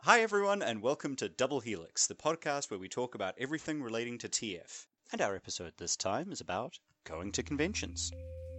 Hi everyone, and welcome to Double Helix, the podcast where we talk about everything relating to TF. And our episode this time is about going to conventions.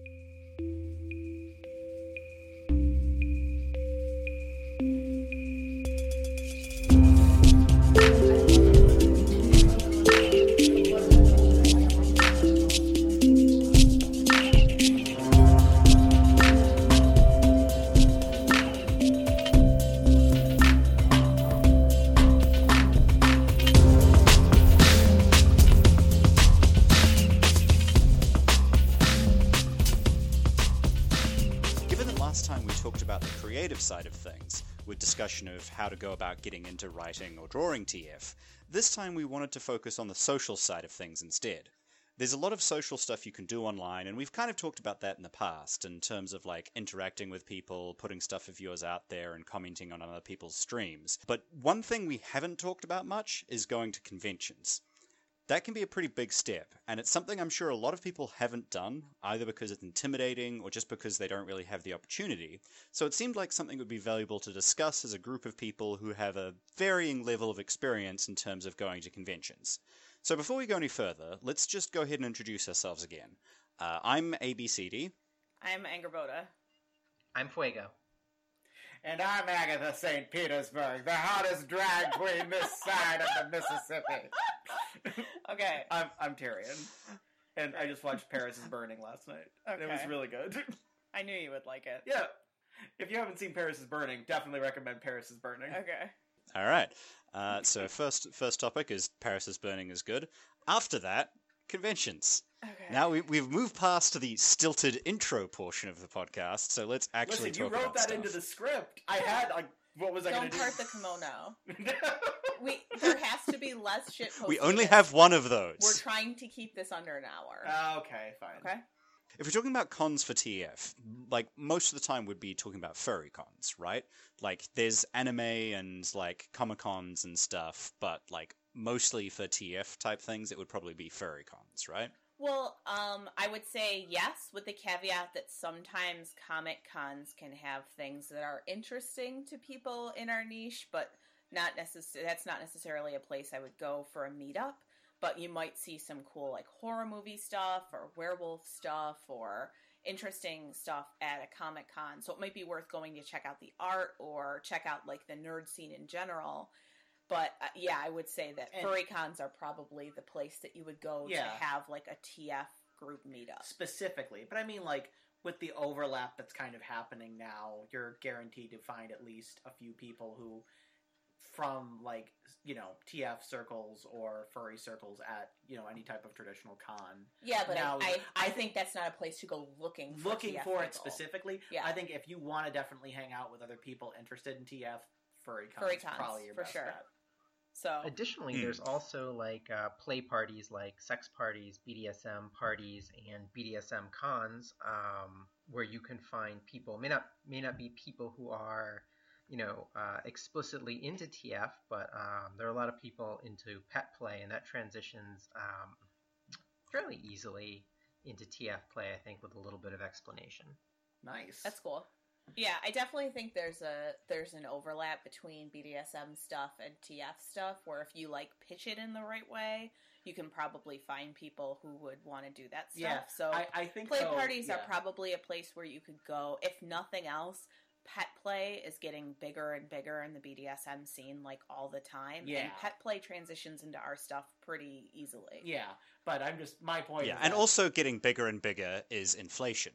Side of things, with discussion of how to go about getting into writing or drawing TF. This time we wanted to focus on the social side of things instead. There's a lot of social stuff you can do online, and we've kind of talked about that in the past, in terms of like interacting with people, putting stuff of yours out there, and commenting on other people's streams. But one thing we haven't talked about much is going to conventions. That can be a pretty big step, and it's something I'm sure a lot of people haven't done, either because it's intimidating or just because they don't really have the opportunity. So it seemed like something would be valuable to discuss as a group of people who have a varying level of experience in terms of going to conventions. So before we go any further, let's just go ahead and introduce ourselves again. I'm ABCD. I'm Angerboda. I'm Fuego. And I'm Agatha St. Petersburg, the hottest drag queen this side of the Mississippi. Okay. I'm Tyrion. And I just watched Paris is Burning last night. Okay. It was really good. I knew you would like it. Yeah. If you haven't seen Paris is Burning, definitely recommend Paris is Burning. Okay. All right. So first topic is Paris is Burning is good. After that, conventions. Okay. Now we've moved past the stilted intro portion of the podcast, so let's actually talk about you wrote that stuff. Into the script. I had, what was I going to do? Don't part the kimono. There has to be less shit posted. We only have one of those. We're trying to keep this under an hour. Okay, fine. Okay? If we're talking about cons for TF, like, most of the time we'd be talking about furry cons, right? Like, there's anime and, like, Comic-Cons and stuff, but, like, mostly for TF type things, it would probably be furry cons, right? Well, I would say yes, with the caveat that sometimes Comic Cons can have things that are interesting to people in our niche, but that's not necessarily a place I would go for a meetup. But you might see some cool, like, horror movie stuff or werewolf stuff or interesting stuff at a Comic Con. So it might be worth going to check out the art or check out, like, the nerd scene in general. But, yeah, I would say that furry cons are probably the place that you would go to have, like, a TF group meetup. Specifically. But I mean, like, with the overlap that's kind of happening now, you're guaranteed to find at least a few people who, from, like, you know, TF circles or furry circles at, you know, any type of traditional con. Yeah, but now, I think that's not a place to go looking for TF for it people. Specifically. Yeah. I think if you want to definitely hang out with other people interested in TF, furry cons probably your best bet. So additionally, there's also like play parties, like sex parties, BDSM parties, and BDSM cons, where you can find people. May not be people who are, you know, explicitly into TF, but there are a lot of people into pet play, and that transitions fairly easily into TF play, I think, with a little bit of explanation. Nice. That's cool. Yeah, I definitely think there's an overlap between BDSM stuff and TF stuff, where if you, like, pitch it in the right way, you can probably find people who would want to do that stuff. Yeah, so I think play parties are probably a place where you could go. If nothing else, pet play is getting bigger and bigger in the BDSM scene, like, all the time. Yeah. And pet play transitions into our stuff pretty easily. Yeah, but my point is and also getting bigger and bigger is inflation.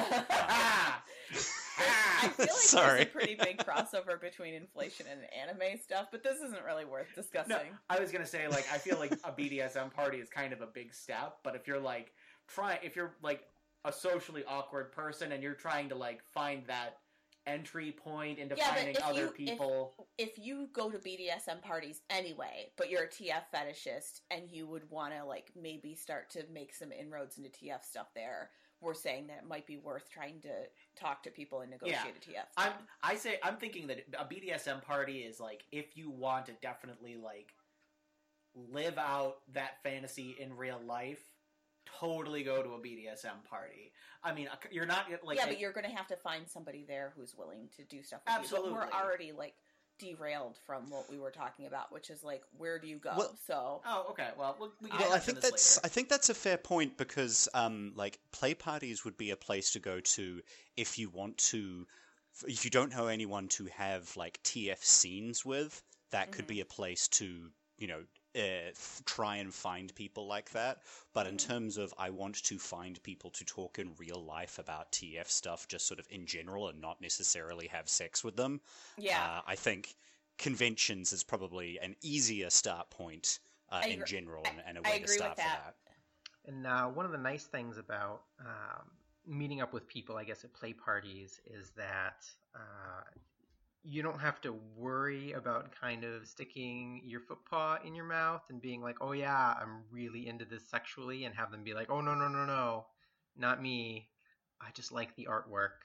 I feel like there's a pretty big crossover between inflation and anime stuff, but this isn't really worth discussing. No, I was gonna say, like, I feel like a BDSM party is kind of a big step, but if you're like a socially awkward person and you're trying to, like, find that entry point into finding other people. If you go to BDSM parties anyway, but you're a TF fetishist and you would want to, like, maybe start to make some inroads into TF stuff there, we're saying that it might be worth trying to talk to people and negotiate a TF stuff. I'm thinking that a BDSM party is, like, if you want to definitely, like, live out that fantasy in real life, totally go to a BDSM party. I mean, you're not, like... Yeah, but you're going to have to find somebody there who's willing to do stuff with absolutely. you. But we're already, like, derailed from what we were talking about, which is like, where do you go? Well- So Oh, okay. Well, we can Well, touch I on think this later. that's a fair point because like play parties would be a place to go to if you want to, if you don't know anyone to have like TF scenes with. That could Mhm. be a place to, you know, try and find people like that. But in Mhm. terms of I want to find people to talk in real life about TF stuff, just sort of in general, and not necessarily have sex with them. yeah, I think conventions is probably an easier start point in agree- general, and a I way to agree with start for that. that. And one of the nice things about meeting up with people, I guess, at play parties is that you don't have to worry about kind of sticking your foot paw in your mouth and being like, oh yeah, I'm really into this sexually, and have them be like, oh no, no, no, no, not me. I just like the artwork.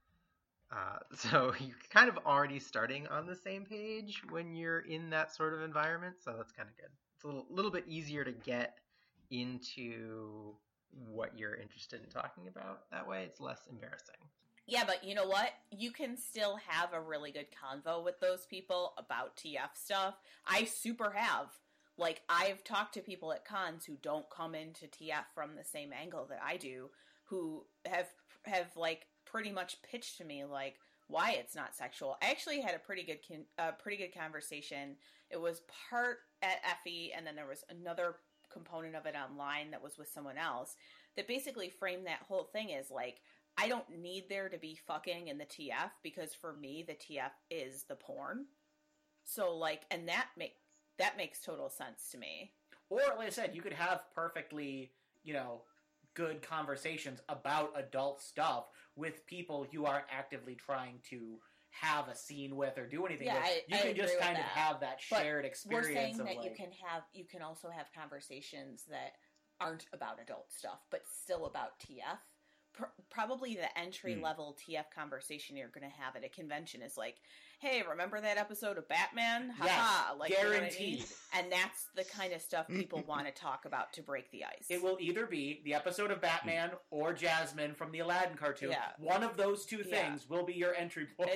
So you're kind of already starting on the same page when you're in that sort of environment. So that's kind of good. It's a little bit easier to get into what you're interested in talking about. That way it's less embarrassing. Yeah, but you know what? You can still have a really good convo with those people about TF stuff. I super have. Like, I've talked to people at cons who don't come into TF from the same angle that I do, who have like pretty much pitched to me like why it's not sexual. I actually had a pretty good conversation. It was part at Effie, and then there was another component of it online that was with someone else that basically framed that whole thing as like, I don't need there to be fucking in the TF because for me the TF is the porn. So like, and that makes total sense to me. Or, like I said, you could have perfectly, good conversations about adult stuff with people you aren't actively trying to have a scene with or do anything Yeah, with. I You can agree just with kind of that. have that But shared We're experience saying of that like, you can also have conversations that aren't about adult stuff, but still about TF. Probably the entry level TF conversation you're going to have at a convention is like, "Hey, remember that episode of Batman? Yes, Haha!" Like, guaranteed. you know what I mean? And that's the kind of stuff people want to talk about to break the ice. it will either be the episode of Batman or Jasmine from the Aladdin cartoon. Yeah. One of those two things will be your entry point.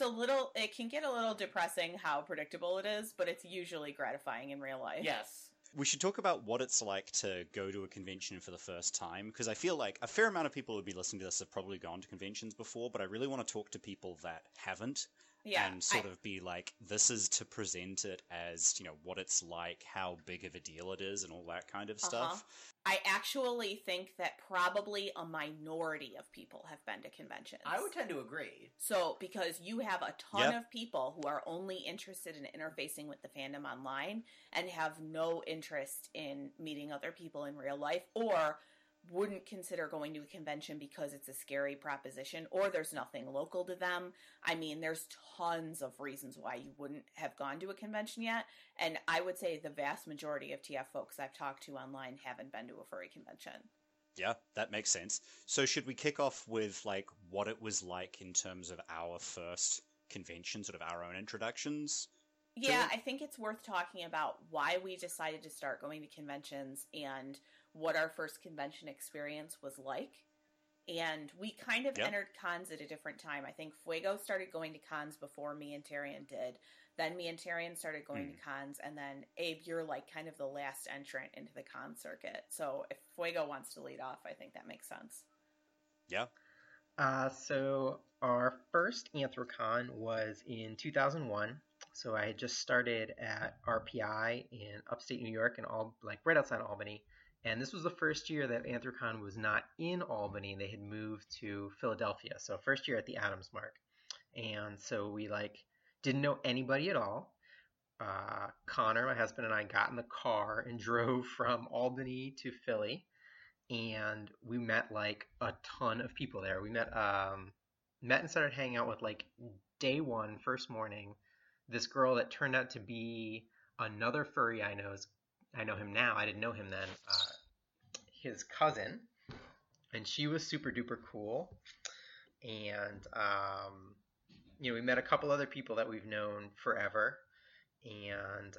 It can get a little depressing how predictable it is, but it's usually gratifying in real life. Yes. We should talk about what it's like to go to a convention for the first time, because I feel like a fair amount of people who would be listening to this have probably gone to conventions before, but I really want to talk to people that haven't. Yeah, and sort of be like, this is to present it as, what it's like, how big of a deal it is, and all that kind of stuff. I actually think that probably a minority of people have been to conventions. I would tend to agree. So, because you have a ton of people who are only interested in interfacing with the fandom online and have no interest in meeting other people in real life, or wouldn't consider going to a convention because it's a scary proposition, or there's nothing local to them. I mean, there's tons of reasons why you wouldn't have gone to a convention yet, and I would say the vast majority of TF folks I've talked to online haven't been to a furry convention. Yeah, that makes sense. So should we kick off with, like, what it was like in terms of our first convention, sort of our own introductions? Yeah, I think it's worth talking about why we decided to start going to conventions and what our first convention experience was like. And we kind of entered cons at a different time. I think Fuego started going to cons before me and Tyrion did. Then me and Tyrion started going to cons, and then Abe, you're like kind of the last entrant into the con circuit. So if Fuego wants to lead off, I think that makes sense. Yeah. So our first Anthrocon was in 2001. So I had just started at RPI in upstate New York, and right outside Albany. And this was the first year that Anthrocon was not in Albany. They had moved to Philadelphia. So first year at the Adams Mark. And so we didn't know anybody at all. Connor, my husband, and I got in the car and drove from Albany to Philly. And we met a ton of people there. We met and started hanging out with day one, first morning, this girl that turned out to be another furry I know him now. I didn't know him then. His cousin, and she was super duper cool. And we met a couple other people that we've known forever, and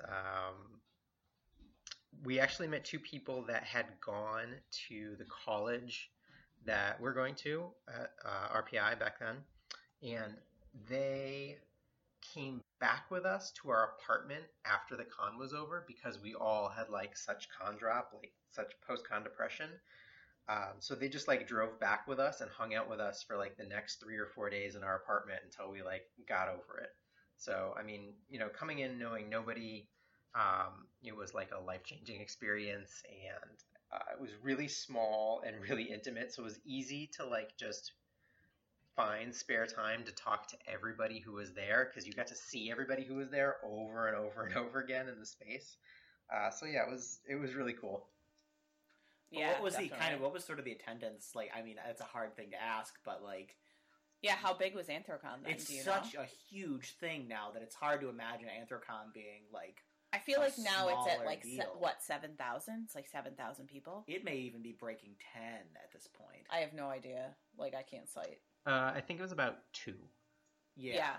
we actually met two people that had gone to the college that we're going to at RPI back then, and they came back with us to our apartment after the con was over because we all had like such con drop, like such post-con depression. So they just like drove back with us and hung out with us for like the next 3 or 4 days in our apartment until we like got over it. So, I mean, coming in knowing nobody, it was like a life-changing experience, and it was really small and really intimate. So it was easy to like just find spare time to talk to everybody who was there because you got to see everybody who was there over and over and over again in the space. So yeah, it was really cool. Yeah, what was definitely. what was sort of the attendance like? I mean, it's a hard thing to ask, but like, Yeah, how big was Anthrocon then? it's Do you such know? a huge thing now that it's hard to imagine Anthrocon being like. I feel a like now it's at smaller like deal. 7,000? It's like 7,000 people. It may even be breaking 10 at this point. I have no idea. Like I can't cite. I think it was about 2. Yeah.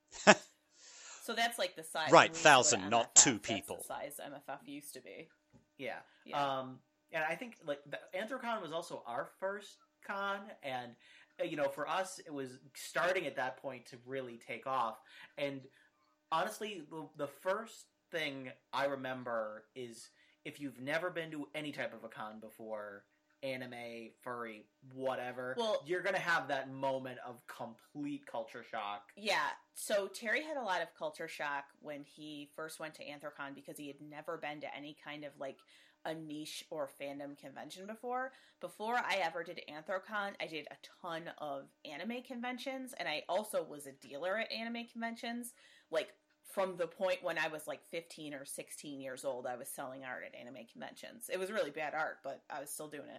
So that's like the size. Right, when we used to go to 1,000, not MFF, 2 that's people. The size MFF used to be. Yeah. Yeah. And I think like the Anthrocon was also our first con, and for us it was starting at that point to really take off. And honestly, the first thing I remember is if you've never been to any type of a con before, anime, furry, whatever, Well- you're gonna have that moment of complete culture shock. Yeah, so Terry had a lot of culture shock when he first went to Anthrocon because he had never been to any kind of like a niche or fandom convention before. Before I ever did Anthrocon, I did a ton of anime conventions, and I also was a dealer at anime conventions. Like from the point when I was like 15 or 16 years old, I was selling art at anime conventions. It was really bad art, but I was still doing it.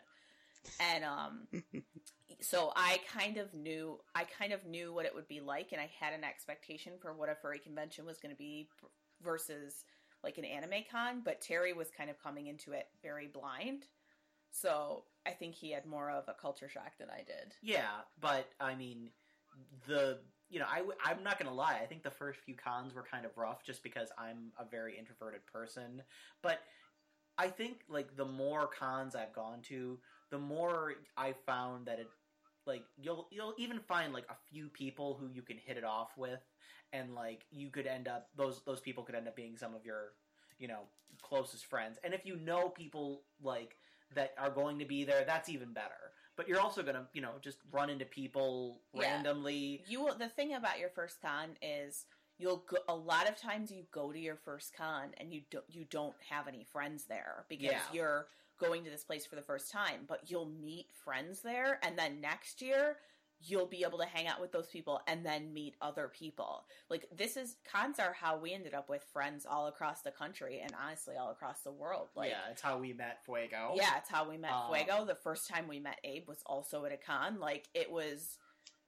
And so I kind of knew what it would be like, and I had an expectation for what a furry convention was going to be versus like an anime con, but Terry was kind of coming into it very blind. So I think he had more of a culture shock than I did. Yeah, but I mean, I'm not gonna lie. I think the first few cons were kind of rough, just because I'm a very introverted person. But I think like the more cons I've gone to, the more I found that it, like you'll even find like a few people who you can hit it off with, and like you could end up those people could end up being some of your closest friends. And if you know people like that are going to be there, that's even better. But you're also gonna just run into people randomly. The thing about your first con is a lot of times you go to your first con and you don't have any friends there because you're going to this place for the first time, but you'll meet friends there, and then next year you'll be able to hang out with those people and then meet other people. Like cons are how we ended up with friends all across the country and honestly all across the world. Like, yeah, it's how we met Fuego. Yeah, it's how we met Fuego. The first time we met Abe was also at a con. Like it was,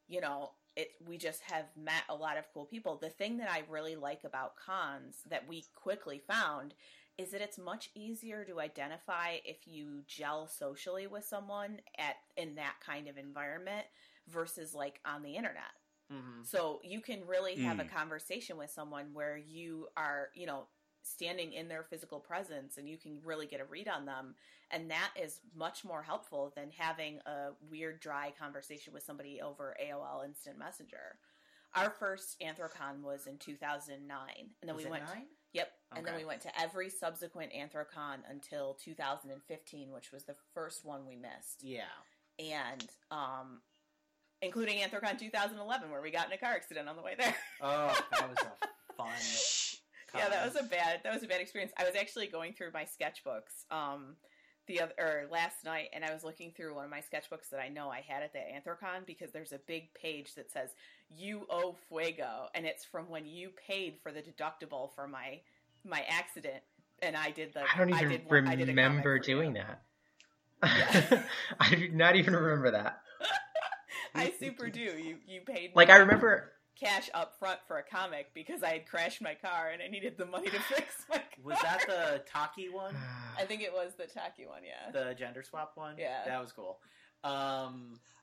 we just have met a lot of cool people. The thing that I really like about cons that we quickly found is that it's much easier to identify if you gel socially with someone in that kind of environment versus like on the internet. Mm-hmm. So you can really have a conversation with someone where you are, standing in their physical presence and you can really get a read on them. And that is much more helpful than having a weird, dry conversation with somebody over AOL Instant Messenger. Our first Anthrocon was in 2009. And then Was we it went 9? Yep. And then Okay. we went to every subsequent Anthrocon until 2015, which was the first one we missed. Yeah. And including Anthrocon 2011, where we got in a car accident on the way there. Oh, that was a fun. Yeah, that was a bad experience. I was actually going through my sketchbooks last night, and I was looking through one of my sketchbooks that I know I had at the Anthrocon because there's a big page that says "You owe Fuego," and it's from when you paid for the deductible for my accident, and I did the. I don't even remember doing that. Yeah. I do not even remember that. I super do. You paid Like, I remember cash up front for a comic because I had crashed my car and I needed the money to fix my car. Was that the Taki one? I think it was the tacky one, yeah. The gender swap one? Yeah. That was cool.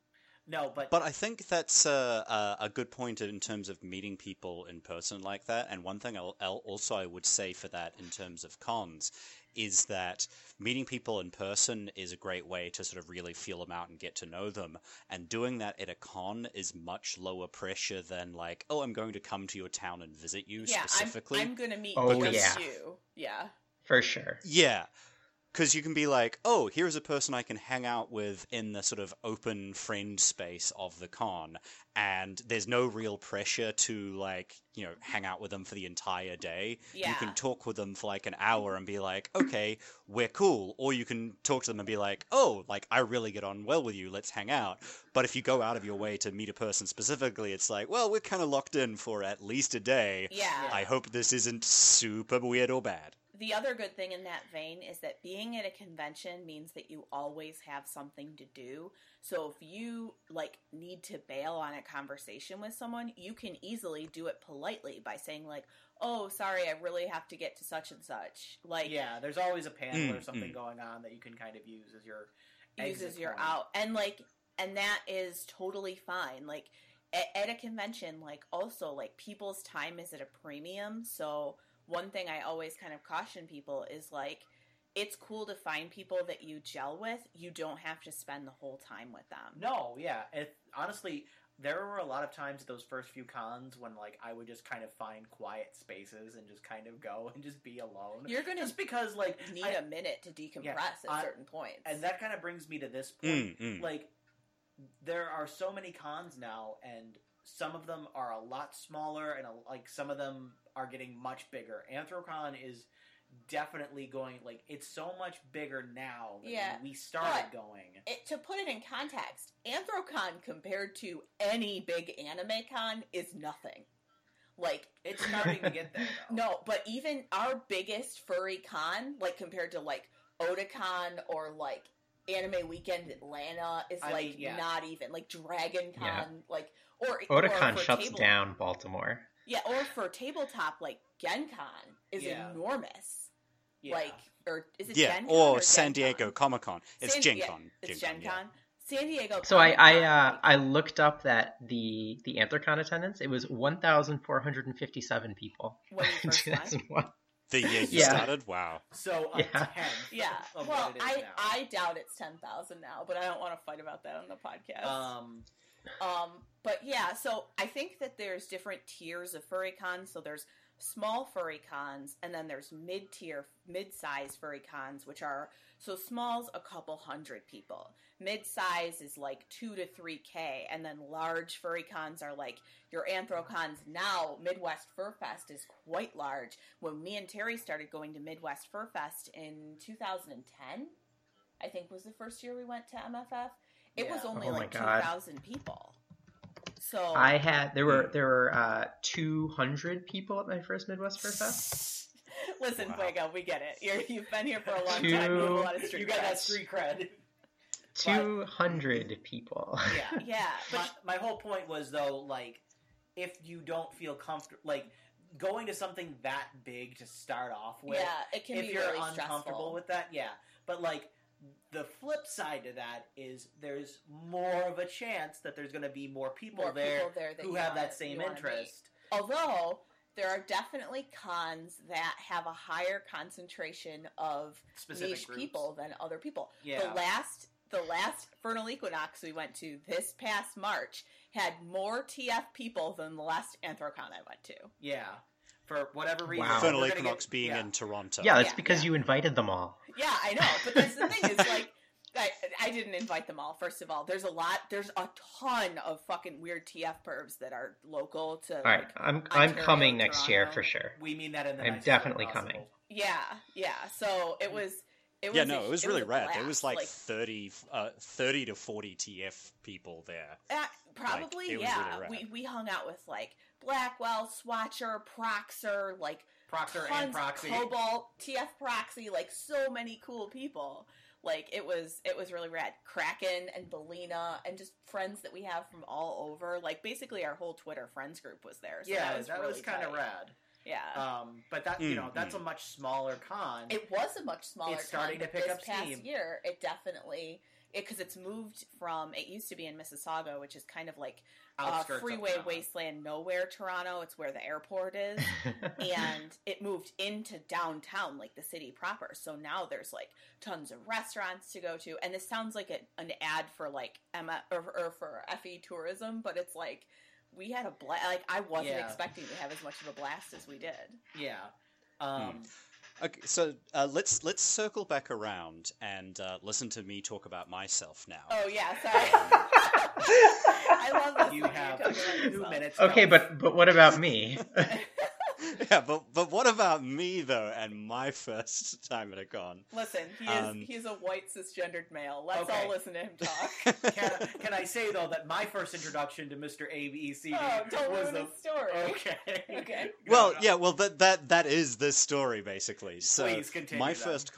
No, But I think that's a good point in terms of meeting people in person like that. And one thing I would say for that in terms of cons is that meeting people in person is a great way to sort of really feel them out and get to know them. And doing that at a con is much lower pressure than like, oh, I'm going to come to your town and visit you specifically. I'm going to meet you. Yeah. For sure. Yeah. Because you can be like, oh, here's a person I can hang out with in the sort of open friend space of the con, and there's no real pressure to, like, you know, hang out with them for the entire day. Yeah. You can talk with them for like an hour and be like, okay, we're cool. Or you can talk to them and be like, oh, like, I really get on well with you, let's hang out. But if you go out of your way to meet a person specifically, it's like, well, we're kind of locked in for at least a day. Yeah. I hope this isn't super weird or bad. The other good thing in that vein is that being at a convention means that you always have something to do. So if you, like, need to bail on a conversation with someone, you can easily do it politely by saying, like, oh, sorry, I really have to get to such and such. Like, yeah, there's always a panel or something going on that you can kind of use as your exit point. out. And, like, and that is totally fine. Like, at a convention, like, also, like, people's time is at a premium, so one thing I always kind of caution people is, like, it's cool to find people that you gel with. You don't have to spend the whole time with them. No, yeah. Honestly, there were a lot of times at those first few cons when, like, I would just kind of find quiet spaces and just kind of go and just be alone. You're going to just because, like, need a minute to decompress at certain points. And that kind of brings me to this point. Like, there are so many cons now, and some of them are a lot smaller, and like some of them are getting much bigger. Anthrocon is definitely going, like, it's so much bigger now than when we started going. To put it in context, Anthrocon compared to any big anime con is nothing. Like, it's starting to get there, though. No, but even our biggest furry con, like, compared to, like, Otakon or, like, Anime Weekend Atlanta is, not even. Like, Dragon Con, like, or Otakon shuts down Baltimore. Yeah, or for tabletop, like, GenCon is enormous. Yeah. Like, or is it GenCon? Or San Diego Comic-Con. It's GenCon. Yeah, it's GenCon. Yeah. San Diego. So I looked up that the Anthrocon attendance. It was 1,457 people. When you first went? The year you started? Wow. So a 10th. Yeah. Well, I doubt it's 10,000 now, but I don't want to fight about that on the podcast. But yeah, so I think that there's different tiers of furry cons. So there's small furry cons, and then there's mid-size furry cons, which are, so small's a couple hundred people. Mid-size is like 2 to 3K, and then large furry cons are like your Anthrocons now. Midwest Fur Fest is quite large. When me and Terry started going to Midwest Fur Fest in 2010, I think was the first year we went to MFF. It was only 2,000 people. So there were 200 people at my first Midwest Fur Fest. Listen, Fuego, we get it. You've been here for a long time. You have a lot of street you got that street cred. 200 people. Yeah. But my whole point was, though, like, if you don't feel comfortable, like, going to something that big to start off with, it can if be you're really uncomfortable stressful with that, but like, the flip side to that is there's more of a chance that there's going to be more people there who have that same interest. Although there are definitely cons that have a higher concentration of specific niche groups. People than other people. Yeah. The last Vernal Equinox we went to this past March had more TF people than the last Anthrocon I went to. Yeah. For whatever reason. Wow. Vernal Equinox being in Toronto. Yeah, that's because you invited them all. Yeah, I know. But that's the thing is, like, I didn't invite them all, first of all. There's a ton of fucking weird TF pervs that are local to, Alright, I'm coming next year for sure. We mean that in the I'm definitely coming. Yeah. So it was it was really rad. There was like 30 to 40 TF people there. Probably, like, really we hung out with, like, Blackwell, Swatcher, Proxer, like, Proctor tons, and Proxy, Cobalt, TF Proxy, like, so many cool people. Like, it was really rad. Kraken and Belina and just friends that we have from all over. Like, basically our whole Twitter friends group was there. So that was kind of rad. Yeah. But that, that's a much smaller con. It was a much smaller con. It's starting to pick up steam. This past year, it definitely because it's moved from, it used to be in Mississauga, which is kind of like Outskirts of freeway Toronto. wasteland nowhere Toronto. It's where the airport is. And it moved into downtown, like the city proper. So now there's like tons of restaurants to go to. And this sounds like an ad for like Emma or for FE Tourism, but it's like we had a blast. Like I wasn't expecting to have as much of a blast as we did. Yeah. Okay, so let's circle back around and listen to me talk about myself now. Oh yeah, sorry. I love this. You have 2 minutes. Okay, but what about me? Yeah, but what about me though, and my first time at a con? Listen, he's a white cisgendered male. Let's Okay. all listen to him talk. Can I say though that my first introduction to Mr. ABCD Don't was ruin his story. Okay. Okay. Well, No. yeah, well that is this story basically. So Please continue, my then.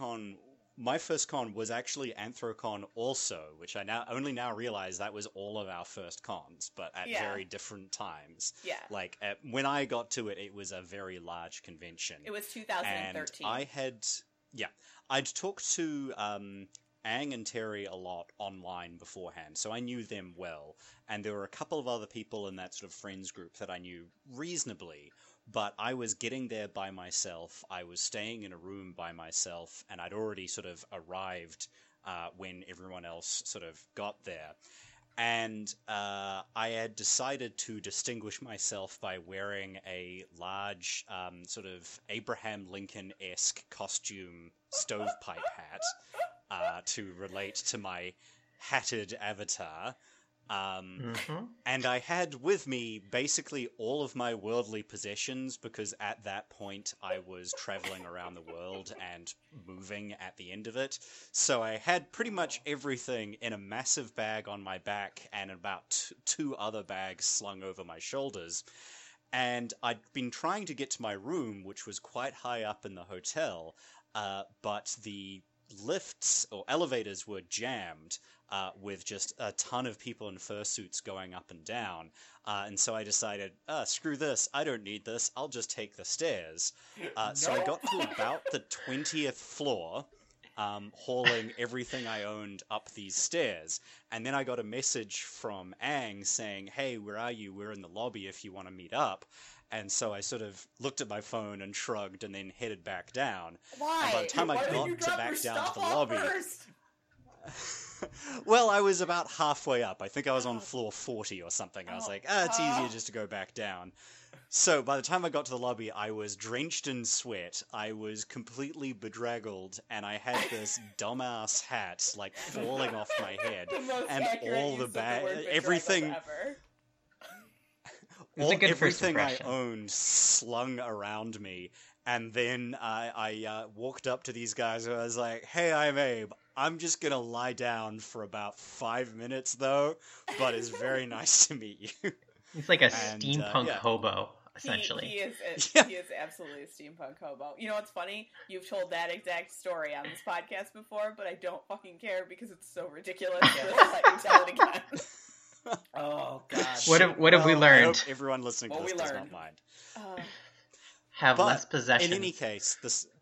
first con was actually Anthrocon also, which I only now realize that was all of our first cons, but at Yeah. very different times. Yeah. Like when I got to it, it was a very large convention. It was And 2013. I'd talked to Ang and Terry a lot online beforehand, so I knew them well. And there were a couple of other people in that sort of friends group that I knew reasonably, but I was getting there by myself. I was staying in a room by myself, and I'd already sort of arrived when everyone else sort of got there. And I had decided to distinguish myself by wearing a large sort of Abraham Lincoln-esque costume stovepipe hat to relate to my hatted avatar. And I had with me basically all of my worldly possessions because at that point I was traveling around the world and moving at the end of it. So I had pretty much everything in a massive bag on my back and about two other bags slung over my shoulders. And I'd been trying to get to my room, which was quite high up in the hotel, but the lifts or elevators were jammed with just a ton of people in fursuits going up and down. And so I decided, screw this, I don't need this, I'll just take the stairs. So I got to about the 20th floor, hauling everything I owned up these stairs. And then I got a message from Ang saying, hey, where are you? We're in the lobby if you want to meet up. And so I sort of looked at my phone and shrugged and then headed back down. Why? And by the time I Why didn't got you drop back your down to stuff the off lobby... first? Well, I was about halfway up. I think I was on floor 40 or something. I was like, it's easier just to go back down. So by the time I got to the lobby, I was drenched in sweat. I was completely bedraggled, and I had this dumbass hat like falling off my head, The most and accurate all use the of word bedraggled everything. ever. It's a good first Everything I impression. owned slung around me, and then I walked up to these guys and I was like, hey, I'm Abe. I'm just gonna lie down for about 5 minutes, though, but it's very nice to meet you. He's like a And, steampunk yeah. hobo, essentially. He is Yeah. he is absolutely a steampunk hobo. You know what's funny? You've told that exact story on this podcast before, but I don't fucking care because it's so ridiculous that I'll let you tell it again. Oh God. What have we Well, I learned? hope everyone listening to What this we does learned. not mind. Have But less possessions. in any case,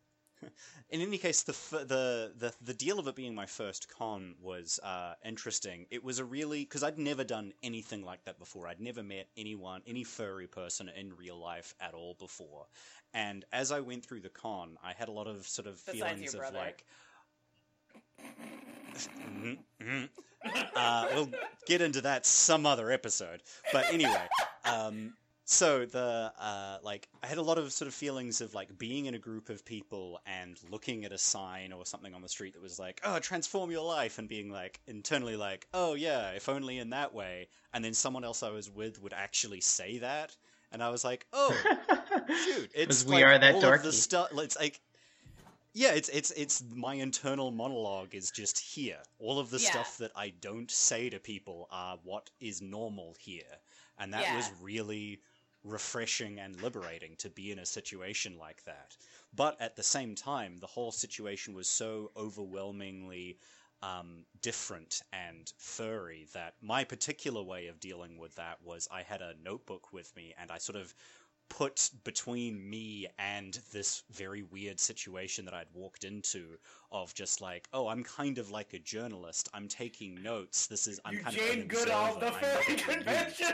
the deal of it being my first con was interesting. It was because I'd never done anything like that before. I'd never met any furry person in real life at all before. And as I went through the con, I had a lot of sort of Besides feelings your of brother. like. We'll get into that some other episode. But anyway, so I had a lot of sort of feelings of like being in a group of people and looking at a sign or something on the street that was like, oh, transform your life, and being like internally like, oh yeah, if only in that way. And then someone else I was with would actually say that, and I was like, oh, shoot, it's 'Cause we like are that all of the dorky. stuff. It's like. Yeah, it's my internal monologue is just here. All of the Yeah. stuff that I don't say to people are what is normal here. And that Yeah. was really refreshing and liberating to be in a situation like that. But at the same time, the whole situation was so overwhelmingly different and furry that my particular way of dealing with that was I had a notebook with me and I sort of put between me and this very weird situation that I'd walked into of just like, oh, I'm kind of like a journalist. I'm taking notes. I'm kind of an Jane Goodall, observer. the furry convention.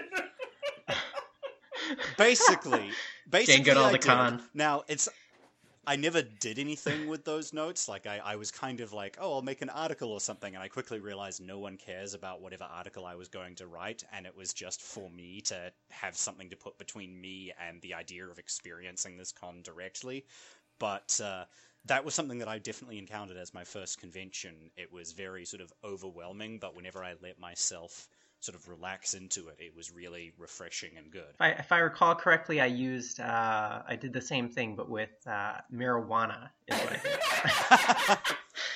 Basically, Jane Goodall, I the did. con. Now, I never did anything with those notes. Like, I was kind of like, oh, I'll make an article or something, and I quickly realized no one cares about whatever article I was going to write, and it was just for me to have something to put between me and the idea of experiencing this con directly. But that was something that I definitely encountered as my first convention. It was very sort of overwhelming, but whenever I let myself sort of relax into it, it was really refreshing and good. If I recall correctly, I did the same thing, but with marijuana. Is what I did.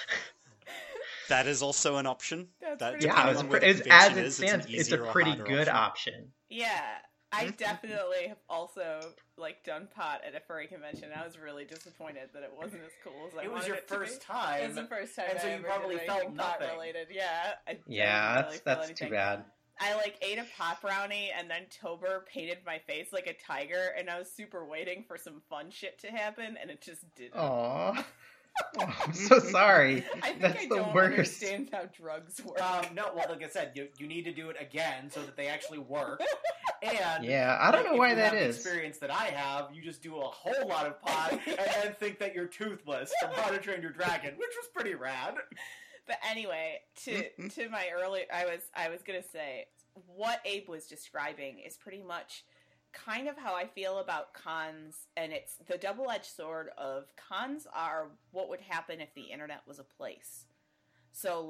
That is also an option. Yeah, as it stands, it's a pretty good option. Yeah, I definitely have also done pot at a furry convention. I was really disappointed that it wasn't as cool as I wanted it to be. It was your first time. It was the first time, and so I you ever probably did felt anything pot nothing. related. Yeah, Yeah, that's anything. too bad. I ate a pot brownie, and then Tober painted my face like a tiger, and I was super waiting for some fun shit to happen, and it just didn't. Aww. Oh, I'm so sorry. I think That's I the don't worst. understand how drugs work. No, well, like I said, you need to do it again so that they actually work. And Yeah, I don't know why that If you have is. the experience that I have, you just do a whole lot of pot and then think that you're toothless from How to Train Your Dragon, which was pretty rad. But anyway, to my early, I was gonna say what Abe was describing is pretty much kind of how I feel about cons, and it's the double-edged sword of cons are what would happen if the internet was a place. So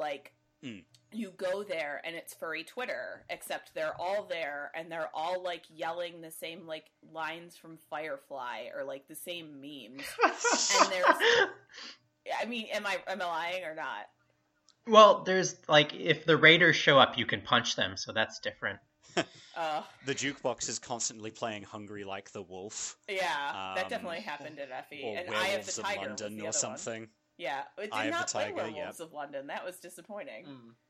you go there and it's furry Twitter, except they're all there and they're all yelling the same lines from Firefly or the same memes. And there's, I mean, am I lying or not? Well, there's if the raiders show up, you can punch them, so that's different. The jukebox is constantly playing "Hungry Like the Wolf." Yeah, that definitely happened at Effie. Or And Eye of Werewolves the of Tiger London was the or other something. One. Yeah, it Eye did of not the play Tiger, Werewolves of London. That was disappointing.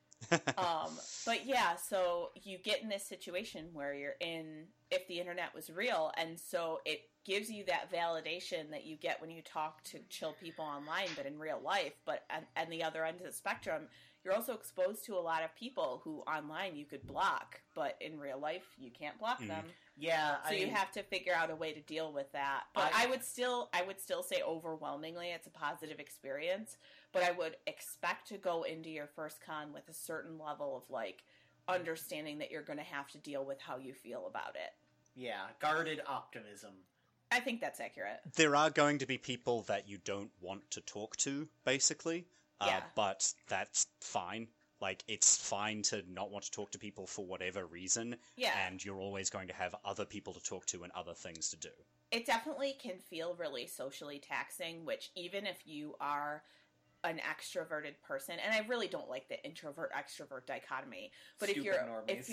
Mm. But yeah, so you get in this situation where you're in if the internet was real, and so it gives you that validation that you get when you talk to chill people online, but in real life. But on the other end of the spectrum, you're also exposed to a lot of people who online you could block, but in real life you can't block them. Yeah, So you have to figure out a way to deal with that. But I would still say overwhelmingly it's a positive experience. But I would expect to go into your first con with a certain level of understanding that you're going to have to deal with how you feel about it. Yeah, guarded optimism. I think that's accurate. There are going to be people that you don't want to talk to, basically. Yeah. But that's fine. It's fine to not want to talk to people for whatever reason. Yeah. And you're always going to have other people to talk to and other things to do. It definitely can feel really socially taxing, which even if you are an extroverted person, and I really don't like the introvert extrovert dichotomy, but if you're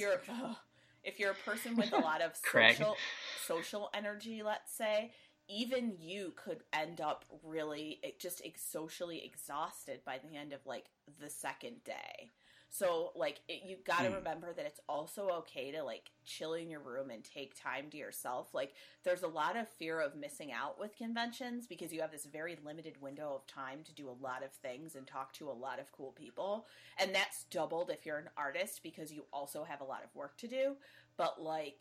a person with a lot of social energy, let's say, even you could end up really just socially exhausted by the end of the second day. So you got to remember that it's also okay to chill in your room and take time to yourself. There's a lot of fear of missing out with conventions because you have this very limited window of time to do a lot of things and talk to a lot of cool people. And that's doubled if you're an artist because you also have a lot of work to do. But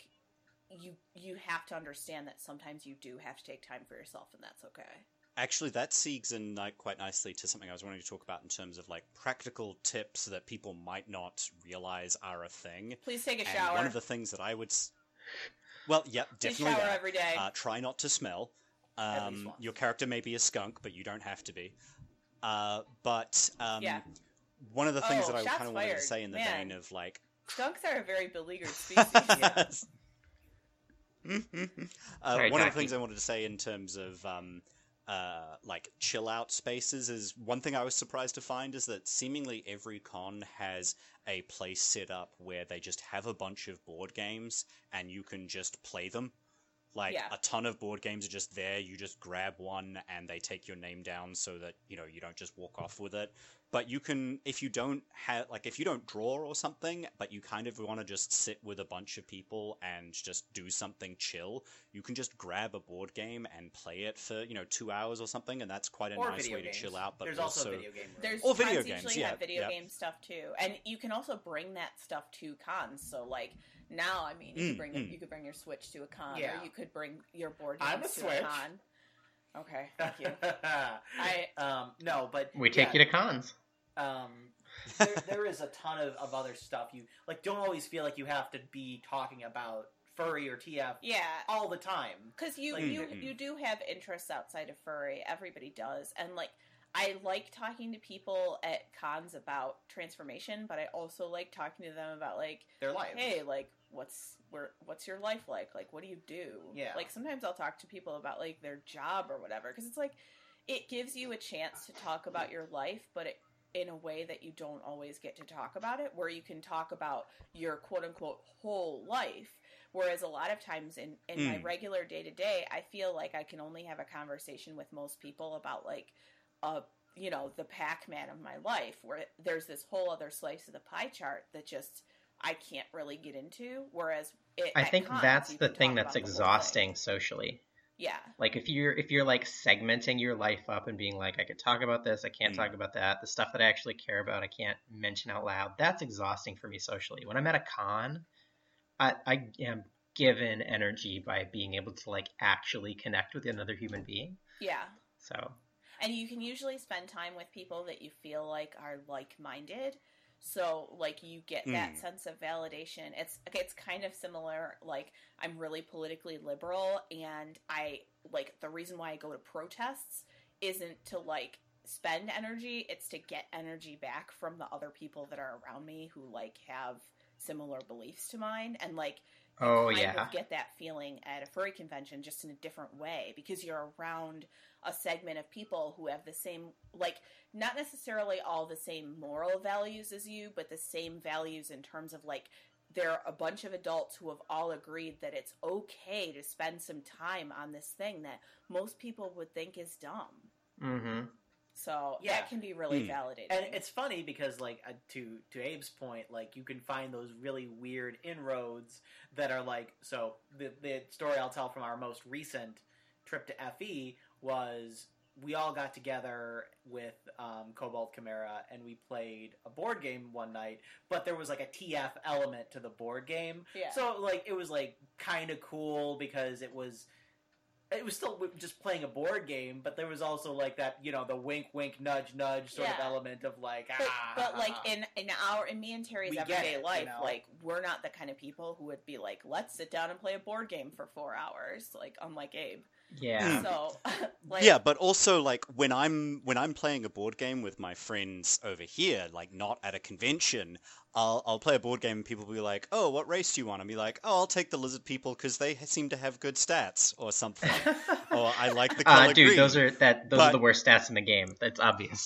you have to understand that sometimes you do have to take time for yourself, and that's okay. Actually, that segues in quite nicely to something I was wanting to talk about in terms of practical tips that people might not realize are a thing. Please take a And shower. one of the things that I would... Well, yeah, Please definitely shower that. every day. Try not to smell. At least once. Your character may be a skunk, but you don't have to be. But Yeah. one of the things that I shots kind of wanted to fired. say in the Man. vein of Skunks are a very beleaguered species. Sorry, one of the Jackie. things I wanted to say in terms of chill out spaces is one thing I was surprised to find is that seemingly every con has a place set up where they just have a bunch of board games and you can just play them. Like, Yeah. a ton of board games are just there. You just grab one and they take your name down so that, you know, you don't just walk off with it. But you can, if you don't draw or something, but you kind of want to just sit with a bunch of people and just do something chill, you can just grab a board game and play it for, 2 hours or something, and that's quite a Or nice video way games. to chill out. But There's also video game rooms. There's Or video cons games, usually yeah, have video yeah. game stuff too, and you can also bring that stuff to cons. So like now, I mean, you could bring your Switch to a con, Yeah. or you could bring your board I'm games a to a Switch. con. Okay, thank you. No, but We take you to cons. there is a ton of other stuff. You like don't always feel like you have to be talking about furry or TF Yeah, all the time. because you Like- you do have interests outside of furry. Everybody does, and like I like talking to people at cons about transformation, but I also like talking to them about like, Their life. hey, like what's your life like? Like what do you do? Yeah. Like sometimes I'll talk to people about like their job or whatever, because it's like it gives you a chance to talk about your life, but in a way that you don't always get to talk about it, where you can talk about your quote unquote whole life. Whereas a lot of times in my regular day to day, I feel like I can only have a conversation with most people about like, the Pac-Man of my life, where there's this whole other slice of the pie chart that just I can't really get into. Whereas I at think cons, that's you the can thing talk that's about the whole exhausting thing. socially. Yeah, Like if you're like segmenting your life up and being like, I could talk about this, I can't talk about that. The stuff that I actually care about, I can't mention out loud. That's exhausting for me socially. When I'm at a con, I am given energy by being able to like actually connect with another human being. yeah. So And you can usually spend time with people that you feel like are like-minded. So, like, you get that sense of validation. It's kind of similar. Like, I'm really politically liberal, and the reason why I go to protests isn't to, like, spend energy. It's to get energy back from the other people that are around me who, like, have similar beliefs to mine. And, like, you kind of get that feeling at a furry convention just in a different way, because you're around a segment of people who have the same, like, not necessarily all the same moral values as you, but the same values in terms of, like, there are a bunch of adults who have all agreed that it's okay to spend some time on this thing that most people would think is dumb. mm-hmm. So Yeah. that can be really validating. And it's funny because, like, to Abe's point, like, you can find those really weird inroads that are like, so the story I'll tell from our most recent trip to FE was we all got together with Cobalt Chimera and we played a board game one night, but there was like a TF element to the board game. Yeah. So, like, it was, like, kind of cool because it was still just playing a board game, but there was also like that, the wink, wink, nudge, nudge sort of Yeah. element of like, but like in me and Terry's We get everyday it, life, you know? like we're not the kind of people who would be like, let's sit down and play a board game for 4 hours, like unlike Abe. Yeah. So, like, Yeah, but also like when I'm playing a board game with my friends over here, like not at a convention, I'll play a board game and people will be like, "Oh, what race do you want?" I'll be like, "Oh, I'll take the lizard people because they seem to have good stats or something." Or I like the color dude, green. those are the worst stats in the game. That's obvious.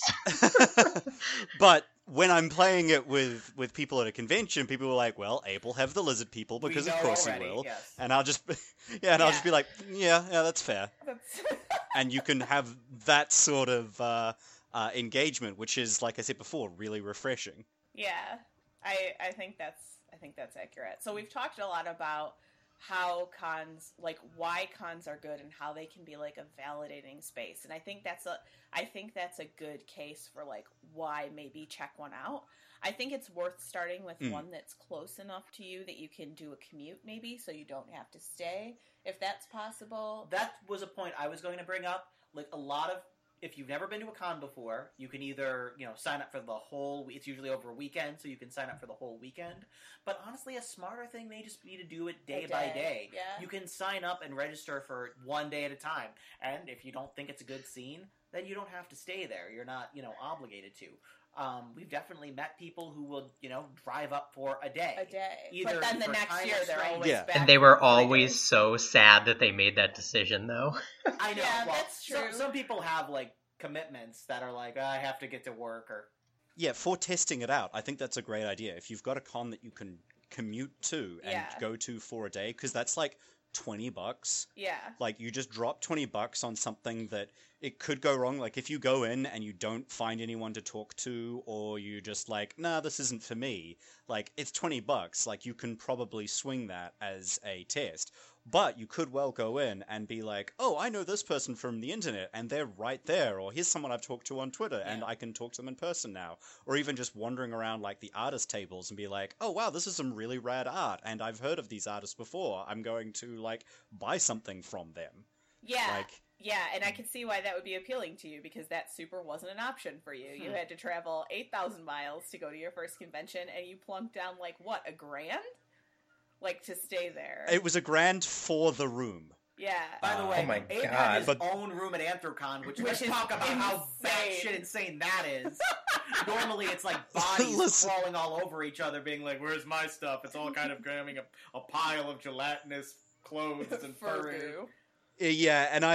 But when I'm playing it with people at a convention, people are like, "Well, Abe will have the lizard people We because of know course already, he will," yes. and I'll just I'll just Yeah. be like, "Yeah, that's fair." that's- And you can have that sort of engagement, which is, like I said before, really refreshing. yeah, I think that's accurate. So we've talked a lot about how cons, like why cons are good and how they can be like a validating space, and I think that's a good case for like why maybe check one out. I think it's worth starting with one that's close enough to you that you can do a commute maybe, so you don't have to stay, if that's possible. That was a point I was going to bring up. Like, a lot of, if you've never been to a con before, you can either, sign up for the whole, it's usually over a weekend, so you can sign up for the whole weekend. But honestly, a smarter thing may just be to do it day by day. Yeah. You can sign up and register for one day at a time. And if you don't think it's a good scene, then you don't have to stay there. You're not, obligated to. We've definitely met people who will, drive up for a day. Either but then the for next time year or they're strength. always Yeah. back. And they were for 3 always days. so sad that they made that decision, though. I know. Yeah, well, that's true. Some people have, like, commitments that are like, I have to get to work, or... Yeah, for testing it out, I think that's a great idea. If you've got a con that you can commute to and Yeah. go to for a day, because that's like $20. Yeah. Like, you just drop $20 on something that it could go wrong. Like, if you go in and you don't find anyone to talk to, or you just like, nah, this isn't for me, like, it's $20. Like, you can probably swing that as a test. But you could well go in and be like, oh, I know this person from the internet, and they're right there. Or here's someone I've talked to on Twitter, and I can talk to them in person now. Or even just wandering around, like, the artist tables and be like, oh, wow, this is some really rad art, and I've heard of these artists before. I'm going to, like, buy something from them. Yeah. Like, yeah, and I can see why that would be appealing to you, because that super wasn't an option for you. You had to travel 8,000 miles to go to your first convention, and you plunked down, like, what, $1,000? Like, to stay there. It was $1,000 for the room. Yeah. By the way, Oh my Abe God. had his But- own room at Anthrocon, which let's is talk about how insane. batshit insane that is. Normally, it's like bodies Listen. crawling all over each other, being like, "Where's my stuff?" It's all kind of grabbing a pile of gelatinous clothes and furry. Furgoo. Yeah, and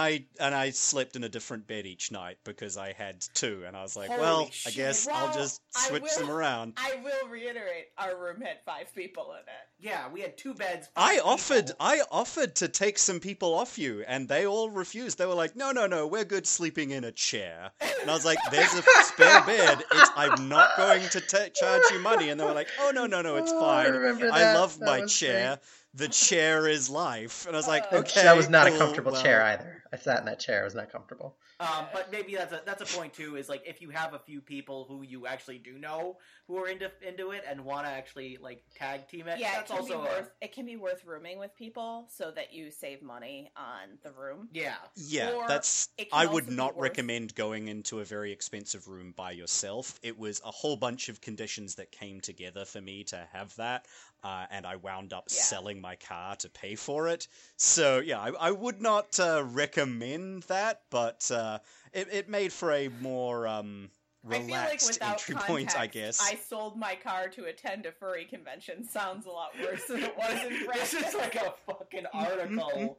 I slept in a different bed each night because I had two, and I was like, Holy well, I shit. guess Well, I'll just I switch will- them around. I will reiterate, our room had 5 people in it. Yeah, we had 2 beds. I 5 people. offered to take some people off you, and they all refused. They were like, no, we're good sleeping in a chair. And I was like, there's a spare bed. I'm not going to charge you money. And they were like, oh, no, it's Oh, fine. I remember I that. love That my was chair. The chair is life. And I was like, That okay. That was not a cool, comfortable well, chair either. I sat in that chair. It was not comfortable. But maybe that's a point too. Is like if you have a few people who you actually do know who are into it and want to actually like tag team it. Yeah, that's it can, also be worth, it can be worth rooming with people so that you save money on the room. yeah. Yeah, Or that's. it can I also would be not worth- recommend going into a very expensive room by yourself. It was a whole bunch of conditions that came together for me to have that, and I wound up Yeah. selling my car to pay for it. So yeah, I would not recommend that, but it made for a more I feel like relaxed without entry context, point, I guess. I sold my car to attend a furry convention. Sounds a lot worse than it was in This practice. is like a fucking article.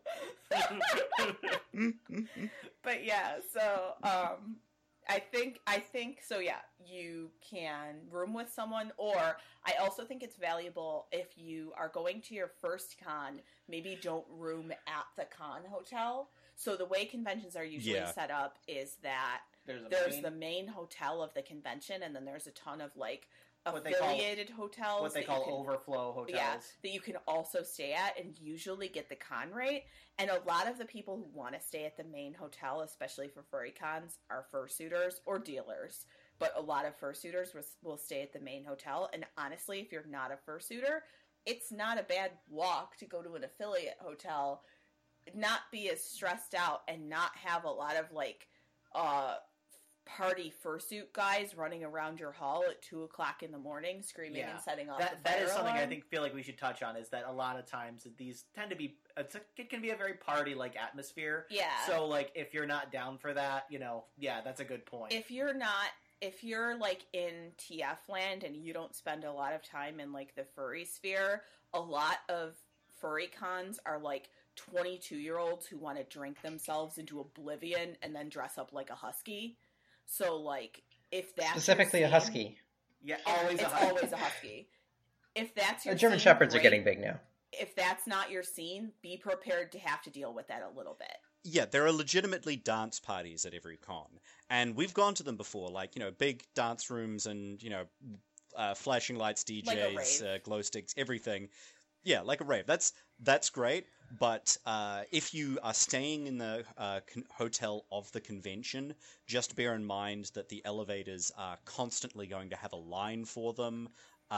But yeah, so I think so. Yeah, you can room with someone, or I also think it's valuable if you are going to your first con. Maybe don't room at the con hotel. So the way conventions are usually Yeah. set up is that there's the main hotel of the convention, and then there's a ton of like What they call- affiliated hotels. what they that you call can- overflow hotels. Yeah, that you can also stay at and usually get the con rate. And a lot of the people who want to stay at the main hotel, especially for furry cons, are fursuiters or dealers. But a lot of fursuiters will stay at the main hotel. And honestly, if you're not a fursuiter, it's not a bad walk to go to an affiliate hotel, not be as stressed out, and not have a lot of like party fursuit guys running around your hall at 2:00 in the morning screaming Yeah. and setting off That the fire is something I alarm. feel like we should touch on, is that a lot of times these tend to be it can be a very party like atmosphere. Yeah. So like if you're not down for that, yeah, that's a good point. If you're like in TF land and you don't spend a lot of time in like the furry sphere, a lot of furry cons are like 22-year-olds who want to drink themselves into oblivion and then dress up like a husky. So like if that's Specifically your a scene- husky. yeah, it's always a husky. If that's your German scene, Shepherds are great. getting big now. If that's not your scene, be prepared to have to deal with that a little bit. Yeah, there are legitimately dance parties at every con, and we've gone to them before, like, big dance rooms and, flashing lights, Like a DJs, rave. glow sticks, everything. Yeah, like a rave. That's great, but if you are staying in the hotel of the convention, just bear in mind that the elevators are constantly going to have a line for them,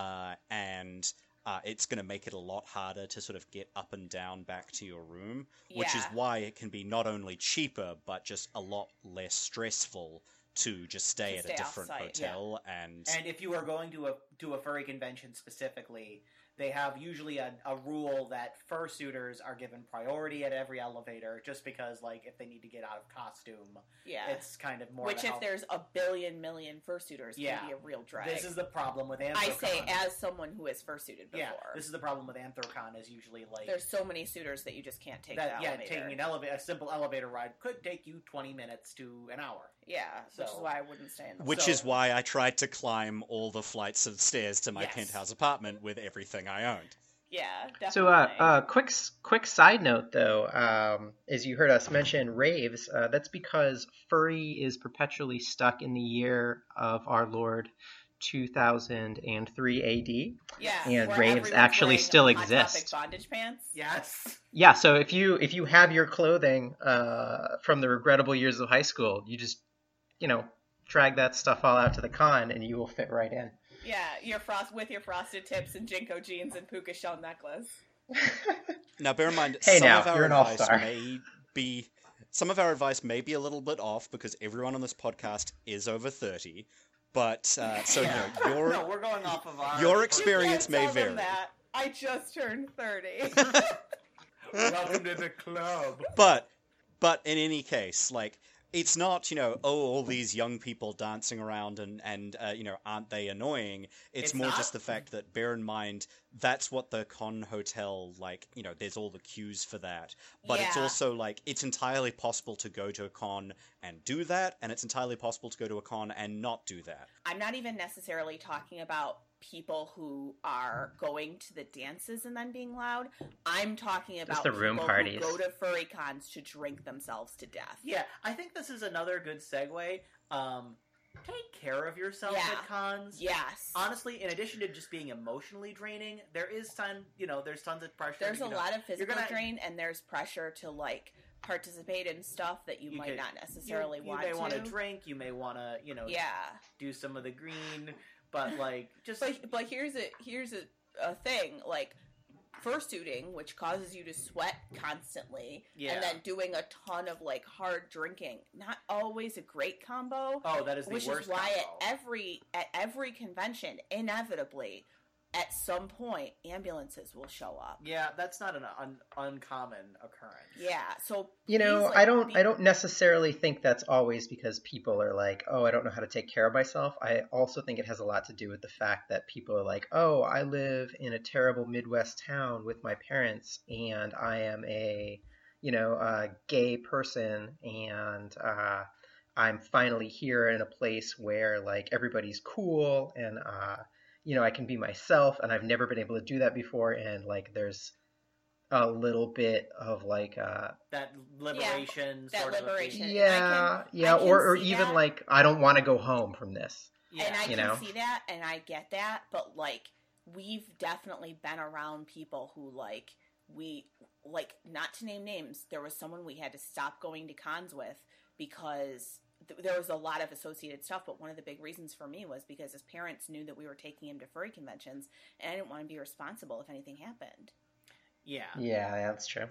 and it's going to make it a lot harder to sort of get up and down back to your room, which is Yeah. why it can be not only cheaper, but just a lot less stressful to just stay To at stay a different off-site, hotel. And if you are going to a furry convention specifically, they have usually a rule that fursuiters are given priority at every elevator, just because, like, if they need to get out of costume, Yeah. it's kind of more. Which, of a if help. there's a billion million fursuiters, Yeah. can be a real drag. This is the problem with Anthrocon. I say, as someone who has fursuited before. yeah, this is the problem with Anthrocon, is usually like There's so many suitors that you just can't take that. the Yeah, elevator. taking a simple elevator ride could take you 20 minutes to an hour. Yeah, which is So- why I wouldn't stay in the which So- is why I tried to climb all the flights of stairs to my Yes. penthouse apartment with everything I owned. Yeah, So, definitely. quick side note though, as you heard us mention raves, that's because furry is perpetually stuck in the year of our Lord 2003 AD, Yeah, and where raves everyone's actually wearing still Hot Topic exist. bondage pants. Yes. Yeah, so if you have your clothing from the regrettable years of high school, you just drag that stuff all out to the con, and you will fit right in. Yeah, your frosted tips and Jinko jeans and puka shell necklace. Now, bear in mind, Hey, some now of our you're an advice all-star. may be a little bit off because everyone on this podcast is over 30. But so Yeah. your No, we're going off of our your You experience can't may tell them vary. that. I just turned 30. Welcome to the club. But in any case, like, it's not, all these young people dancing around and aren't they annoying? It's more not? just the fact that, bear in mind, that's what the con hotel, like, there's all the cues for that. But it's Yeah. also, like, it's entirely possible to go to a con and do that, and it's entirely possible to go to a con and not do that. I'm not even necessarily talking about people who are going to the dances and then being loud. I'm talking about the room people parties. who go to furry cons to drink themselves to death. Yeah, I think this is another good segue. Take care of yourself Yeah. at cons. Yes. Honestly, in addition to just being emotionally draining, there is there's tons of pressure. There's a lot of physical gonna- drain, and there's pressure to, like, participate in stuff that you might could- not necessarily you want may to. want to drink, you may want to, Yeah. do some of the green, but like just But here's a thing, like fursuiting, which causes you to sweat constantly, Yeah. and then doing a ton of like hard drinking. Not always a great combo. oh, that is the Which worst is why combo. at every convention, inevitably, at some point, ambulances will show up. Yeah, that's not an uncommon occurrence. Yeah, so You know, please, like, I don't necessarily think that's always because people are like, oh, I don't know how to take care of myself. I also think it has a lot to do with the fact that people are like, oh, I live in a terrible Midwest town with my parents, and I am a gay person, and I'm finally here in a place where like everybody's cool, and I can be myself, and I've never been able to do that before, and like there's a little bit of like That liberation, that sort of a liberation. thing. yeah, I can or see even that. like I don't want to go home from this. Yeah. And I you can know? see that, and I get that, but like we've definitely been around people who not to name names. There was someone we had to stop going to cons with because there was a lot of associated stuff. But one of the big reasons for me was because his parents knew that we were taking him to furry conventions, and I didn't want to be responsible if anything happened. Yeah. Yeah, that's true.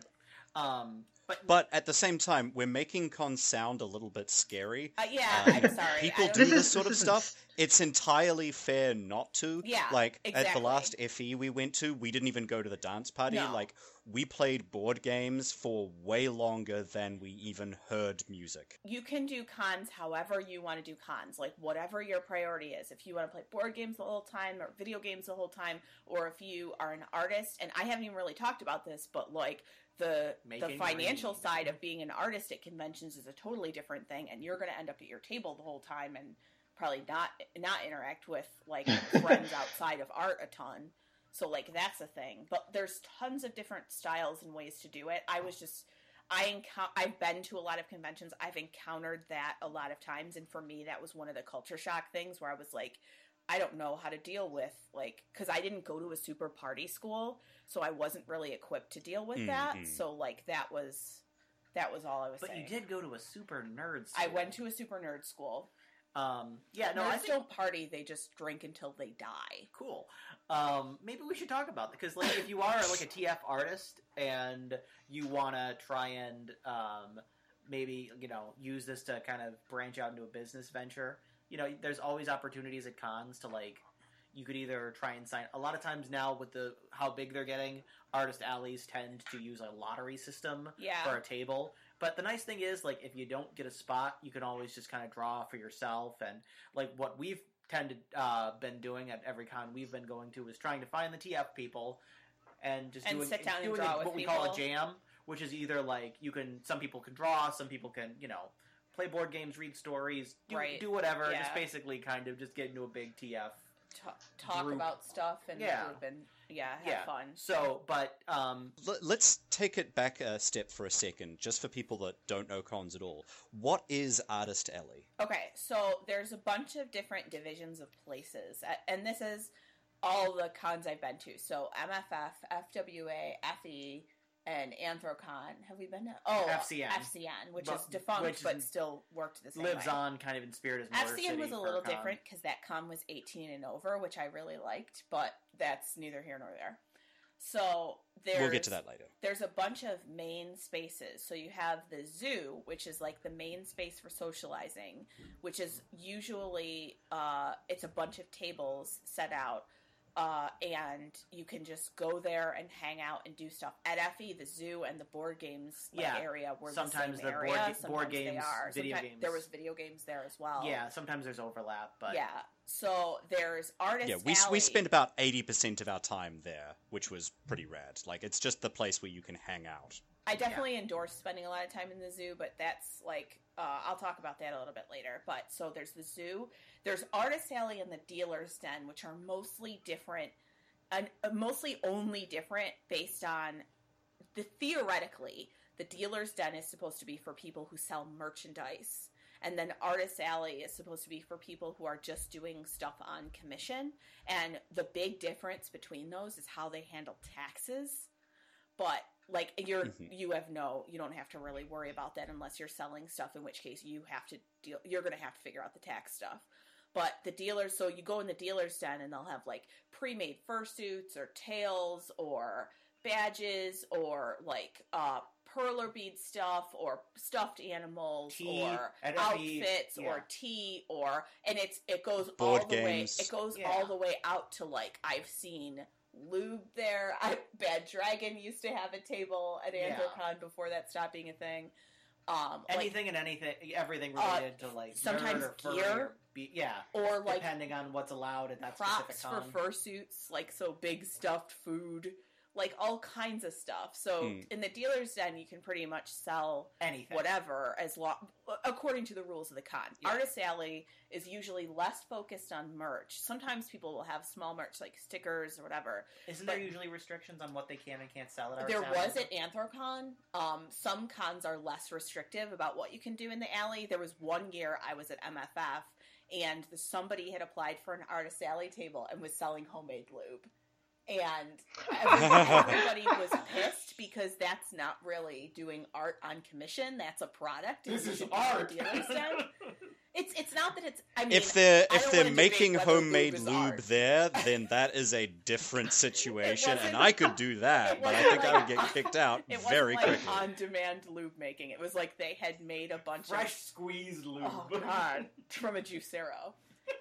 But at the same time, we're making cons sound a little bit scary. Yeah, Uh, I'm sorry. People I don't- do This this is- sort of this is- stuff. It's entirely fair not to. Yeah, Like, at the exactly. last FE we went to, we didn't even go to the dance party. No. Like, we played board games for way longer than we even heard music. You can do cons however you want to do cons, like whatever your priority is. If you want to play board games the whole time or video games the whole time, or if you are an artist, and I haven't even really talked about this, but like the Making financial green. side of being an artist at conventions is a totally different thing, and you're going to end up at your table the whole time and probably not interact with like friends outside of art a ton. So like that's a thing. But there's tons of different styles and ways to do it. I've been to a lot of conventions. I've encountered that a lot of times, and for me, that was one of the culture shock things where I was like, I don't know how to deal with like because I didn't go to a super party school, so I wasn't really equipped to deal with that. Mhm. So like that was all I was But saying. you did go to a super nerd I school. went to a super nerd school. Yeah, no, I Nerds think don't party; they just drink until they die. cool. Maybe we should talk about that because, like, if you are like a TF artist and you want to try and maybe use this to kind of branch out into a business venture, there's always opportunities at cons to like. You could either try and sign. A lot of times now, with how big they're getting, artist alleys tend to use a lottery system Yeah. for a table. But the nice thing is, like, if you don't get a spot, you can always just kind of draw for yourself. And like what we've been doing at every con we've been going to is trying to find the TF people and just And sit down and doing draw what with we call a people. jam, which is either like some people can draw, some people can play board games, read stories, Right. do whatever. Yeah. Just basically kind of just get into a big TF talk group. about stuff and Yeah. group and have fun. So, but Let's take it back a step for a second, just for people that don't know cons at all. What is Artist Alley? Okay, so there's a bunch of different divisions of places, and this is all the cons I've been to. So MFF, FWA, FE, and Anthrocon. Have we been to? Oh, FCN, which is defunct but still worked the same lives way. on kind of in spirit as Motor FCN City was a little FurCon. different because that con was 18 and over, which I really liked, but that's neither here nor there. So We'll get to that later. There's a bunch of main spaces. So you have the zoo, which is like the main space for socializing, which is usually it's a bunch of tables set out. And you can just go there and hang out and do stuff. At FE, the zoo and the board games area were sometimes the same area. Board Sometimes games, they are. video Sometimes games. there was video games there as well. Yeah, sometimes there's overlap, but yeah. So there's Artist Yeah, we Alley. spent about 80% of our time there, which was pretty rad. Like, it's just the place where you can hang out. I definitely endorse spending a lot of time in the zoo, but that's like I'll talk about that a little bit later. But so there's the zoo, there's Artist Alley and the Dealer's Den, which are mostly different. And mostly only different based on theoretically, the Dealer's Den is supposed to be for people who sell merchandise. And then Artist Alley is supposed to be for people who are just doing stuff on commission. And the big difference between those is how they handle taxes. But like you don't have to really worry about that unless you're selling stuff, in which case you're going to have to figure out the tax stuff. But the dealers, so you go in the Dealer's Den and they'll have like pre-made fursuits or tails or badges or like perler bead stuff or stuffed animals or outfits or tea and it goes board all the games. way. It goes all the way out to like I've seen lube there. Bad Dragon used to have a table at Anthrocon before that stopped being a thing. Anything and everything related to like sometimes nerd or gear, or like depending on what's allowed at that props specific con. for fursuits, like so big stuffed food, like all kinds of stuff. So in the Dealer's Den, you can pretty much sell anything, whatever, according to the rules of the con. Yeah. Artist Alley is usually less focused on merch. Sometimes people will have small merch like stickers or whatever. Isn't there usually restrictions on what they can and can't sell at Artist Alley? There was at Anthrocon. Some cons are less restrictive about what you can do in the alley. There was one year I was at MFF and somebody had applied for an Artist Alley table and was selling homemade lube. And everybody was pissed because that's not really doing art on commission. That's a product. This is art. It's not that it's. I mean, if they're making homemade lube there, then that is a different situation, and I could do that, but I think I would get kicked out very quickly. It wasn't like on-demand lube making. It was like they had made a bunch fresh squeezed lube. Oh God, from a juicero.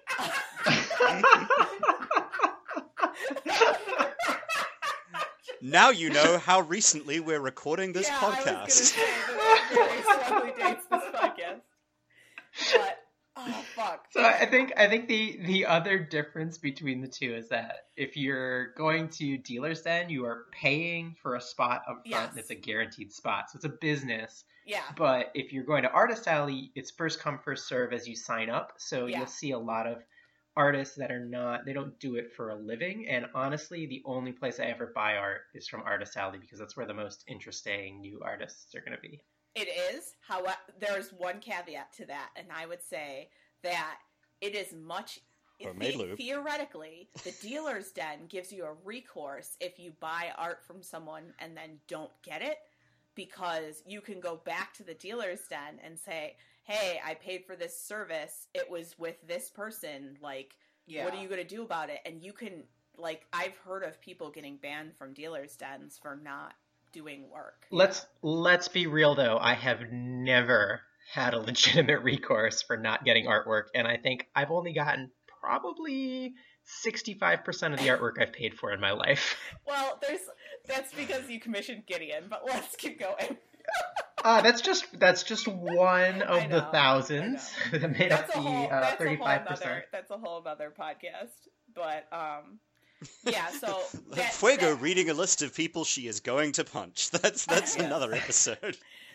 Now you know how recently we're recording this podcast. I was say that very strongly dates this podcast. But oh fuck. So I think the other difference between the two is that if you're going to Dealer's Den, you are paying for a spot up front. And it's a guaranteed spot, so it's a business. Yeah. But if you're going to Artist Alley, it's first come first serve as you sign up. So you'll see a lot of artists that they don't do it for a living. And honestly, the only place I ever buy art is from Artist Alley because that's where the most interesting new artists are going to be. It is. However, there's one caveat to that, and I would say that it is much theoretically, the Dealer's Den gives you a recourse if you buy art from someone and then don't get it, because you can go back to the Dealer's Den and say, hey, I paid for this service. It was with this person. Like, what are you going to do about it? And you can, like, I've heard of people getting banned from Dealer's Dens for not doing work. Let's be real, though. I have never had a legitimate recourse for not getting artwork. And I think I've only gotten probably 65% of the artwork I've paid for in my life. Well, that's because you commissioned Gideon, but let's keep going. That's just one of the thousands that made up the 35%. That's a whole other podcast. But yeah, so Fuego reading a list of people she is going to punch. That's another episode.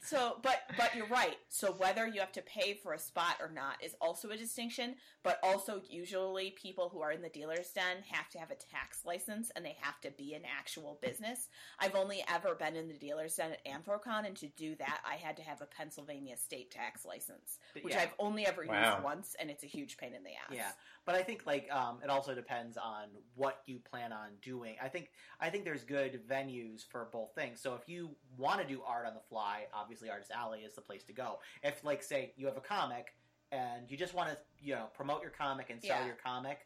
But you're right. So whether you have to pay for a spot or not is also a distinction, but also usually people who are in the dealer's den have to have a tax license and they have to be an actual business. I've only ever been in the dealer's den at Anthrocon, and to do that I had to have a Pennsylvania state tax license, which I've only ever used once, and it's a huge pain in the ass. Yeah, but I think it also depends on what you plan on doing. I think there's good venues for both things. So if you want to do art on the fly, obviously Artist Alley is the place to go. If, like, say you have a comic and you just want to, promote your comic and sell your comic,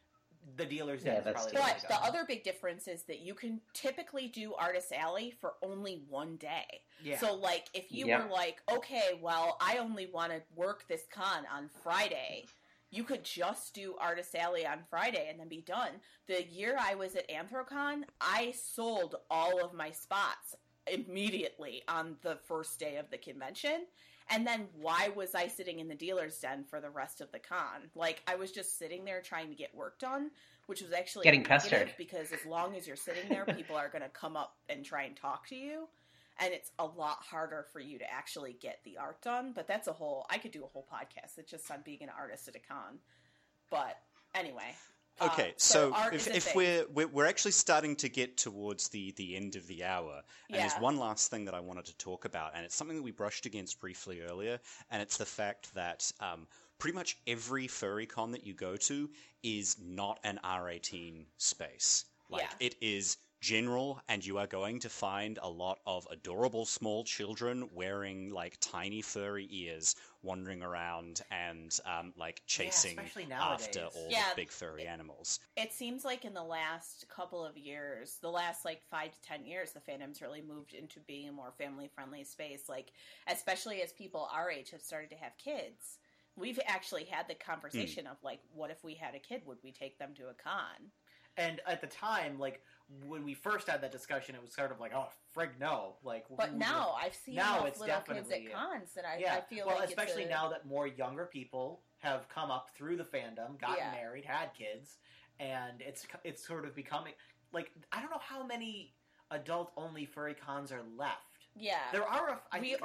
the dealer's den is probably the way to go. But the other big difference is that you can typically do Artist Alley for only one day. Yeah. So, like, if you were like, okay, well, I only want to work this con on Friday, you could just do Artist Alley on Friday and then be done. The year I was at Anthrocon, I sold all of my spots immediately on the first day of the convention. And then why was I sitting in the dealer's den for the rest of the con? Like, I was just sitting there trying to get work done, which was actually getting pestered. Because as long as you're sitting there, people are going to come up and try and talk to you. And it's a lot harder for you to actually get the art done. But that's I could do a whole podcast. It's just on being an artist at a con. But anyway. Okay, so if we're actually starting to get towards the end of the hour, and there's one last thing that I wanted to talk about, and it's something that we brushed against briefly earlier, and it's the fact that pretty much every furry con that you go to is not an R18 space. It is general, and you are going to find a lot of adorable small children wearing tiny furry ears wandering around and chasing after all the big furry animals. It seems like in the last couple of years, the last 5 to 10 years, the fandom's really moved into being a more family-friendly space, especially as people our age have started to have kids. We've actually had the conversation of what if we had a kid, would we take them to a con? And at the time, when we first had that discussion, it was sort of oh, frig no. But now I've seen enough little kids at cons that I feel especially now that more younger people have come up through the fandom, gotten married, had kids, and it's sort of becoming I don't know how many adult-only furry cons are left. Yeah, there are.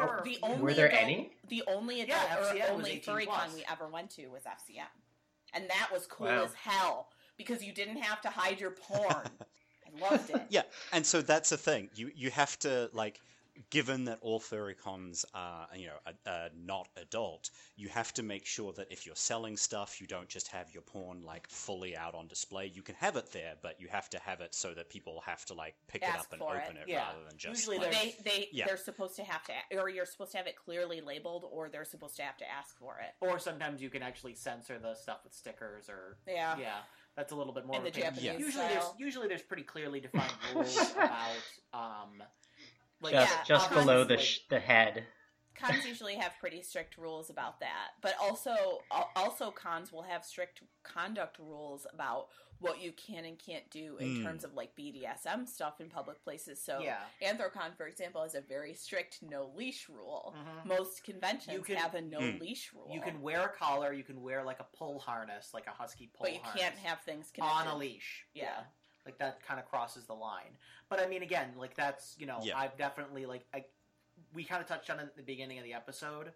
Were there any? The only adult or only furry con we ever went to was FCM, and that was cool as hell. Because you didn't have to hide your porn. I loved it. Yeah, and so that's the thing. You have to, given that all furry cons are, not adult, you have to make sure that if you're selling stuff, you don't just have your porn, fully out on display. You can have it there, but you have to have it so that people have to, pick it up and open it rather than just... Usually they're supposed to have to... Or you're supposed to have it clearly labeled, or they're supposed to have to ask for it. Or sometimes you can actually censor the stuff with stickers, or... Yeah. That's a little bit more in the Japanese usually there's pretty clearly defined rules about just below the head. Cons usually have pretty strict rules about that, but also cons will have strict conduct rules about what you can and can't do in terms of BDSM stuff in public places. So Anthrocon, for example, has a very strict no leash rule. Mm-hmm. Most conventions have a no leash rule. You can wear a collar, you can wear a pull harness, a husky pull harness. But you can't have things connected. On a leash. Yeah. That kind of crosses the line. But I mean, again, that's, I've definitely, we kind of touched on it at the beginning of the episode.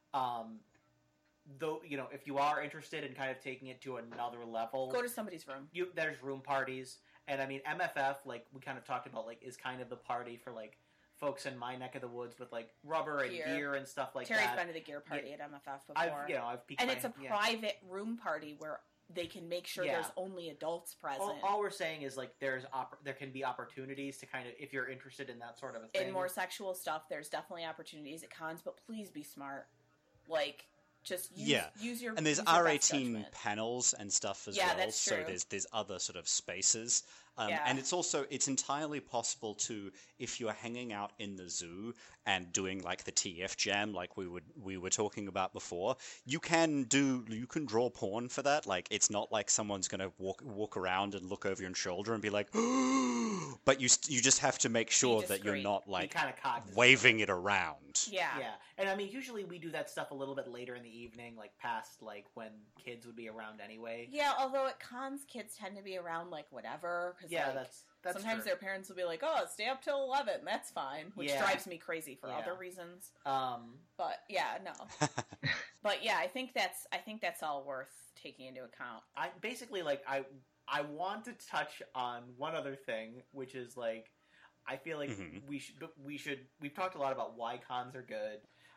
Though, if you are interested in kind of taking it to another level, go to somebody's room. There's room parties, and I mean MFF, we kind of talked about, is kind of the party for folks in my neck of the woods with rubber and gear and stuff like Terry's that. been to the gear party at MFF before. I've and it's a private room party where they can make sure there's only adults present. All we're saying is there can be opportunities to kind of, if you're interested in that sort of a thing. In more sexual stuff, there's definitely opportunities at cons, but please be smart. Just use your and there's R18 panels and stuff as well. That's true. So there's other sort of spaces. And it's entirely possible to, if you're hanging out in the zoo and doing the TF jam we were talking about before, you can draw porn for that. It's not like someone's going to walk around and look over your shoulder and be like, but you just have to make sure that you're not waving it around. Yeah. And I mean, usually we do that stuff a little bit later in the evening, past when kids would be around anyway. Yeah, although at cons kids tend to be around whatever, Cause, yeah, like, that's sometimes true. their parents will be like, "Oh, stay up till 11. That's fine," which drives me crazy for other reasons. But yeah, no. But yeah, I think that's all worth taking into account. I basically I want to touch on one other thing, which is like I feel like we've talked a lot about why cons are good.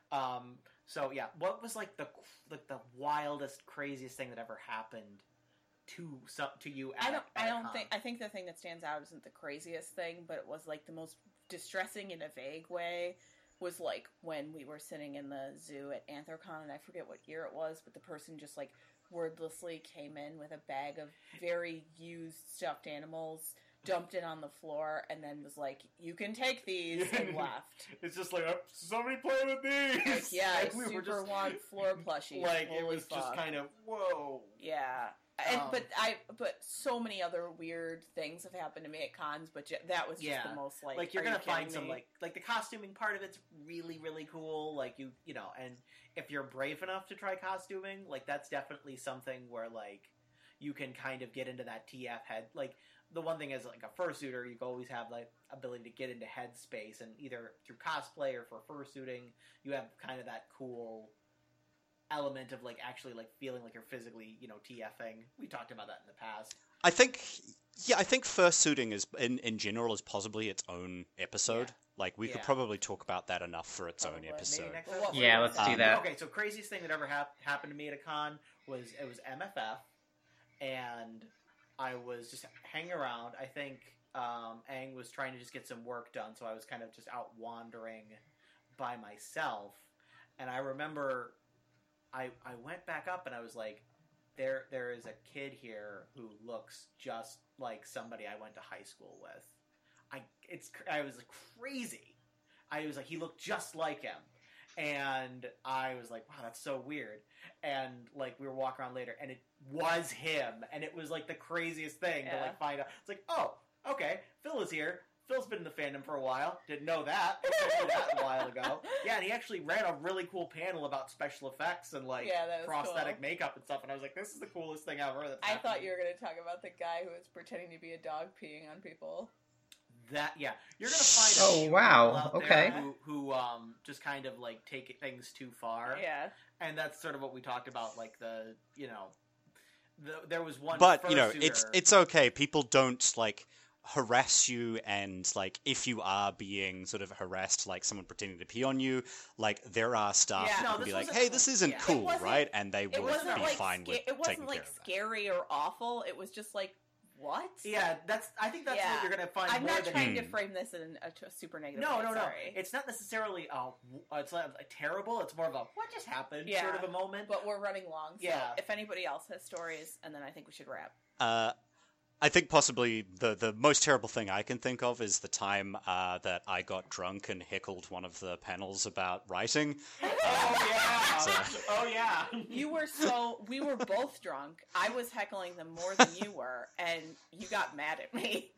So yeah, what was like the wildest, craziest thing that ever happened to you? I think the thing that stands out isn't the craziest thing, but it was like the most distressing in a vague way. Was like when we were sitting in the zoo at Anthrocon, and I forget what year it was, but the person just like wordlessly came in with a bag of very used stuffed animals, dumped it on the floor, and then was like, "You can take these," and left. It's just like, somebody play with these! Like, yeah, I super want floor plushies. Like, it was just kind of, whoa. Yeah. But so many other weird things have happened to me at cons, but that was just the most like you're gonna find some like the costuming part of it's really, really cool. Like you know, and if you're brave enough to try costuming, like that's definitely something where like you can kind of get into that TF head. Like the one thing is like a fursuiter, you always have like ability to get into headspace, and either through cosplay or for fursuiting, you have kind of that cool element of like actually like feeling like you're physically, you know, TFing. We talked about that in the past. I think fursuiting is in general is possibly its own episode. Like we could probably talk about that enough for its own episode. Yeah, let's do that. Okay, so craziest thing that ever happened to me at a con was MFF, and I was just hanging around. I think Aang was trying to just get some work done, so I was kind of just out wandering by myself. And I remember I went back up and I was like, there is a kid here who looks just like somebody I went to high school with. I was like, crazy. I was like, he looked just like him. And I was like, wow, that's so weird. And like we were walking around later and it was him. And it was like the craziest thing to like find out. It's like, oh, okay, Phil is here. Phil's been in the fandom for a while. Didn't know that. I knew that a while ago. Yeah, and he actually ran a really cool panel about special effects and like prosthetic makeup and stuff. And I was like, this is the coolest thing ever. I thought you were going to talk about the guy who was pretending to be a dog peeing on people. You're going to find out okay. there who just kind of like take things too far. Yeah. And that's sort of what we talked about, like there was one. But it's okay. People don't like harass you, and like if you are being sort of harassed, like someone pretending to pee on you, like there are staff who can be like, "Hey, this isn't cool, right?" And they will be fine with taking care of that. It wasn't like scary or awful. It was just like, what? Yeah, I think that's what you're gonna find. I'm not trying to frame this in a super negative way. No. Sorry. It's not necessarily it's not terrible. It's more of a what just happened sort of a moment. But we're running long. So if anybody else has stories, and then I think we should wrap. I think possibly the most terrible thing I can think of is the time that I got drunk and heckled one of the panels about writing. Oh yeah. We were both drunk. I was heckling them more than you were, and you got mad at me.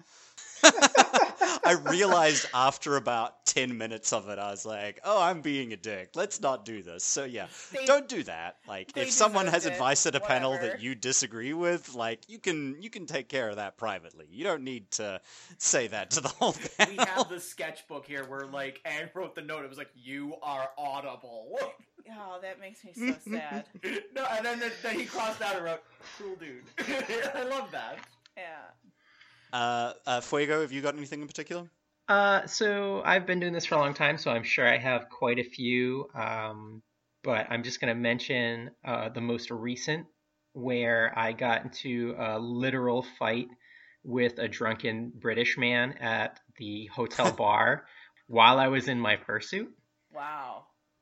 I realized after about 10 minutes of it, I was like, oh, I'm being a dick. Let's not do this. So yeah, don't do that. Like, if someone has advice at a panel that you disagree with, like, you can take care of that privately. You don't need to say that to the whole panel. We have the sketchbook here where, like, Anne wrote the note. It was like, you are audible. Oh, that makes me so sad. No, and then he crossed out and wrote, cool dude. I love that. Yeah. Fuego, have you got anything in particular? So I've been doing this for a long time, so I'm sure I have quite a few. But I'm just going to mention the most recent, where I got into a literal fight with a drunken British man at the hotel bar while I was in my fursuit. Wow.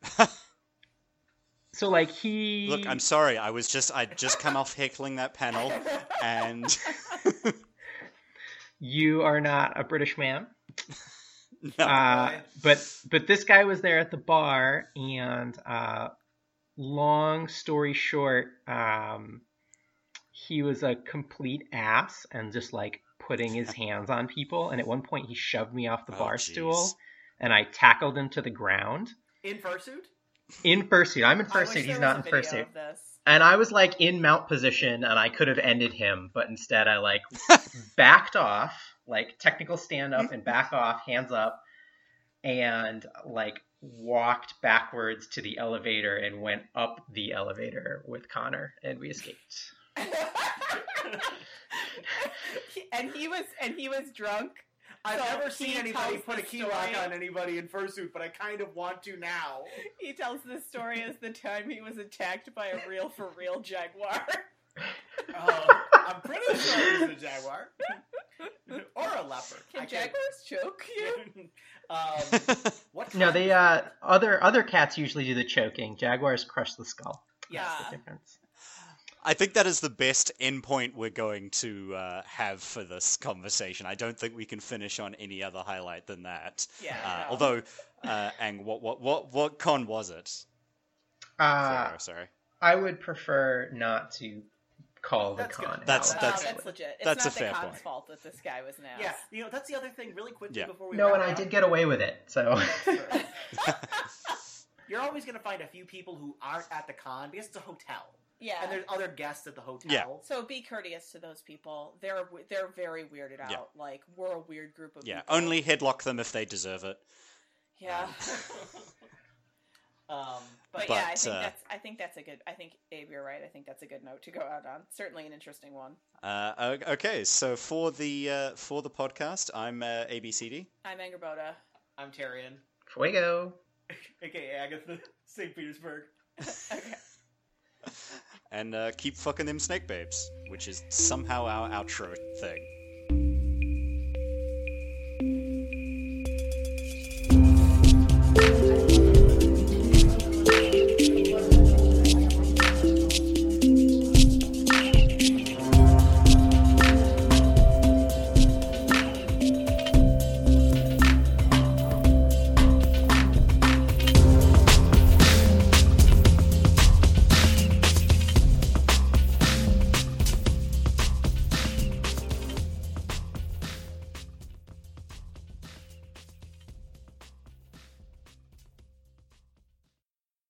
So like he... Look, I'm sorry. I'd just come off heckling that panel, and... You are not a British man. No. But this guy was there at the bar, and long story short, he was a complete ass and just like putting his hands on people. And at one point, he shoved me off the bar stool, and I tackled him to the ground. In fursuit? In fursuit. I'm in fursuit. He's not in fursuit. And I was like in mount position, and I could have ended him, but instead I like backed off, like technical stand up and back off, hands up, and like walked backwards to the elevator and went up the elevator with Connor, and we escaped. and he was drunk. I've So never seen he anybody tells put a the key lock story. on anybody in fursuit, but I kind of want to now. He tells the story as the time he was attacked by a real for real jaguar. I'm pretty sure it was a jaguar. Or a leopard. Can jaguars choke you? What No, kind they of- other cats usually do the choking. Jaguars crush the skull. Yes. Ah. That's the difference. I think that is the best endpoint we're going to have for this conversation. I don't think we can finish on any other highlight than that. Yeah. no. Although, Ang, what con was it? Uh, Sorry. I would prefer not to call the That's con. good. out. That's- That's legit. It's that's not a fair the con's point. fault that this guy was an ass. Yeah, that's the other thing, really quickly Yeah. before we No, wrap and I up. did get away with it. So That's true. You're always going to find a few people who aren't at the con because it's a hotel. Yeah. And there's other guests at the hotel. Yeah. So be courteous to those people. They're very weirded out. Yeah. Like, we're a weird group of Yeah, people. only headlock them if they deserve it. Yeah. But yeah, I think that's a good. I think Abe, you're right. I think that's a good note to go out on. Certainly an interesting one. Okay, so for the podcast, I'm ABCD. I'm Angerboda. I'm Tyrion, Fuego. aka Agatha St. Petersburg. Okay. And keep fucking them snake babes, which is somehow our outro thing.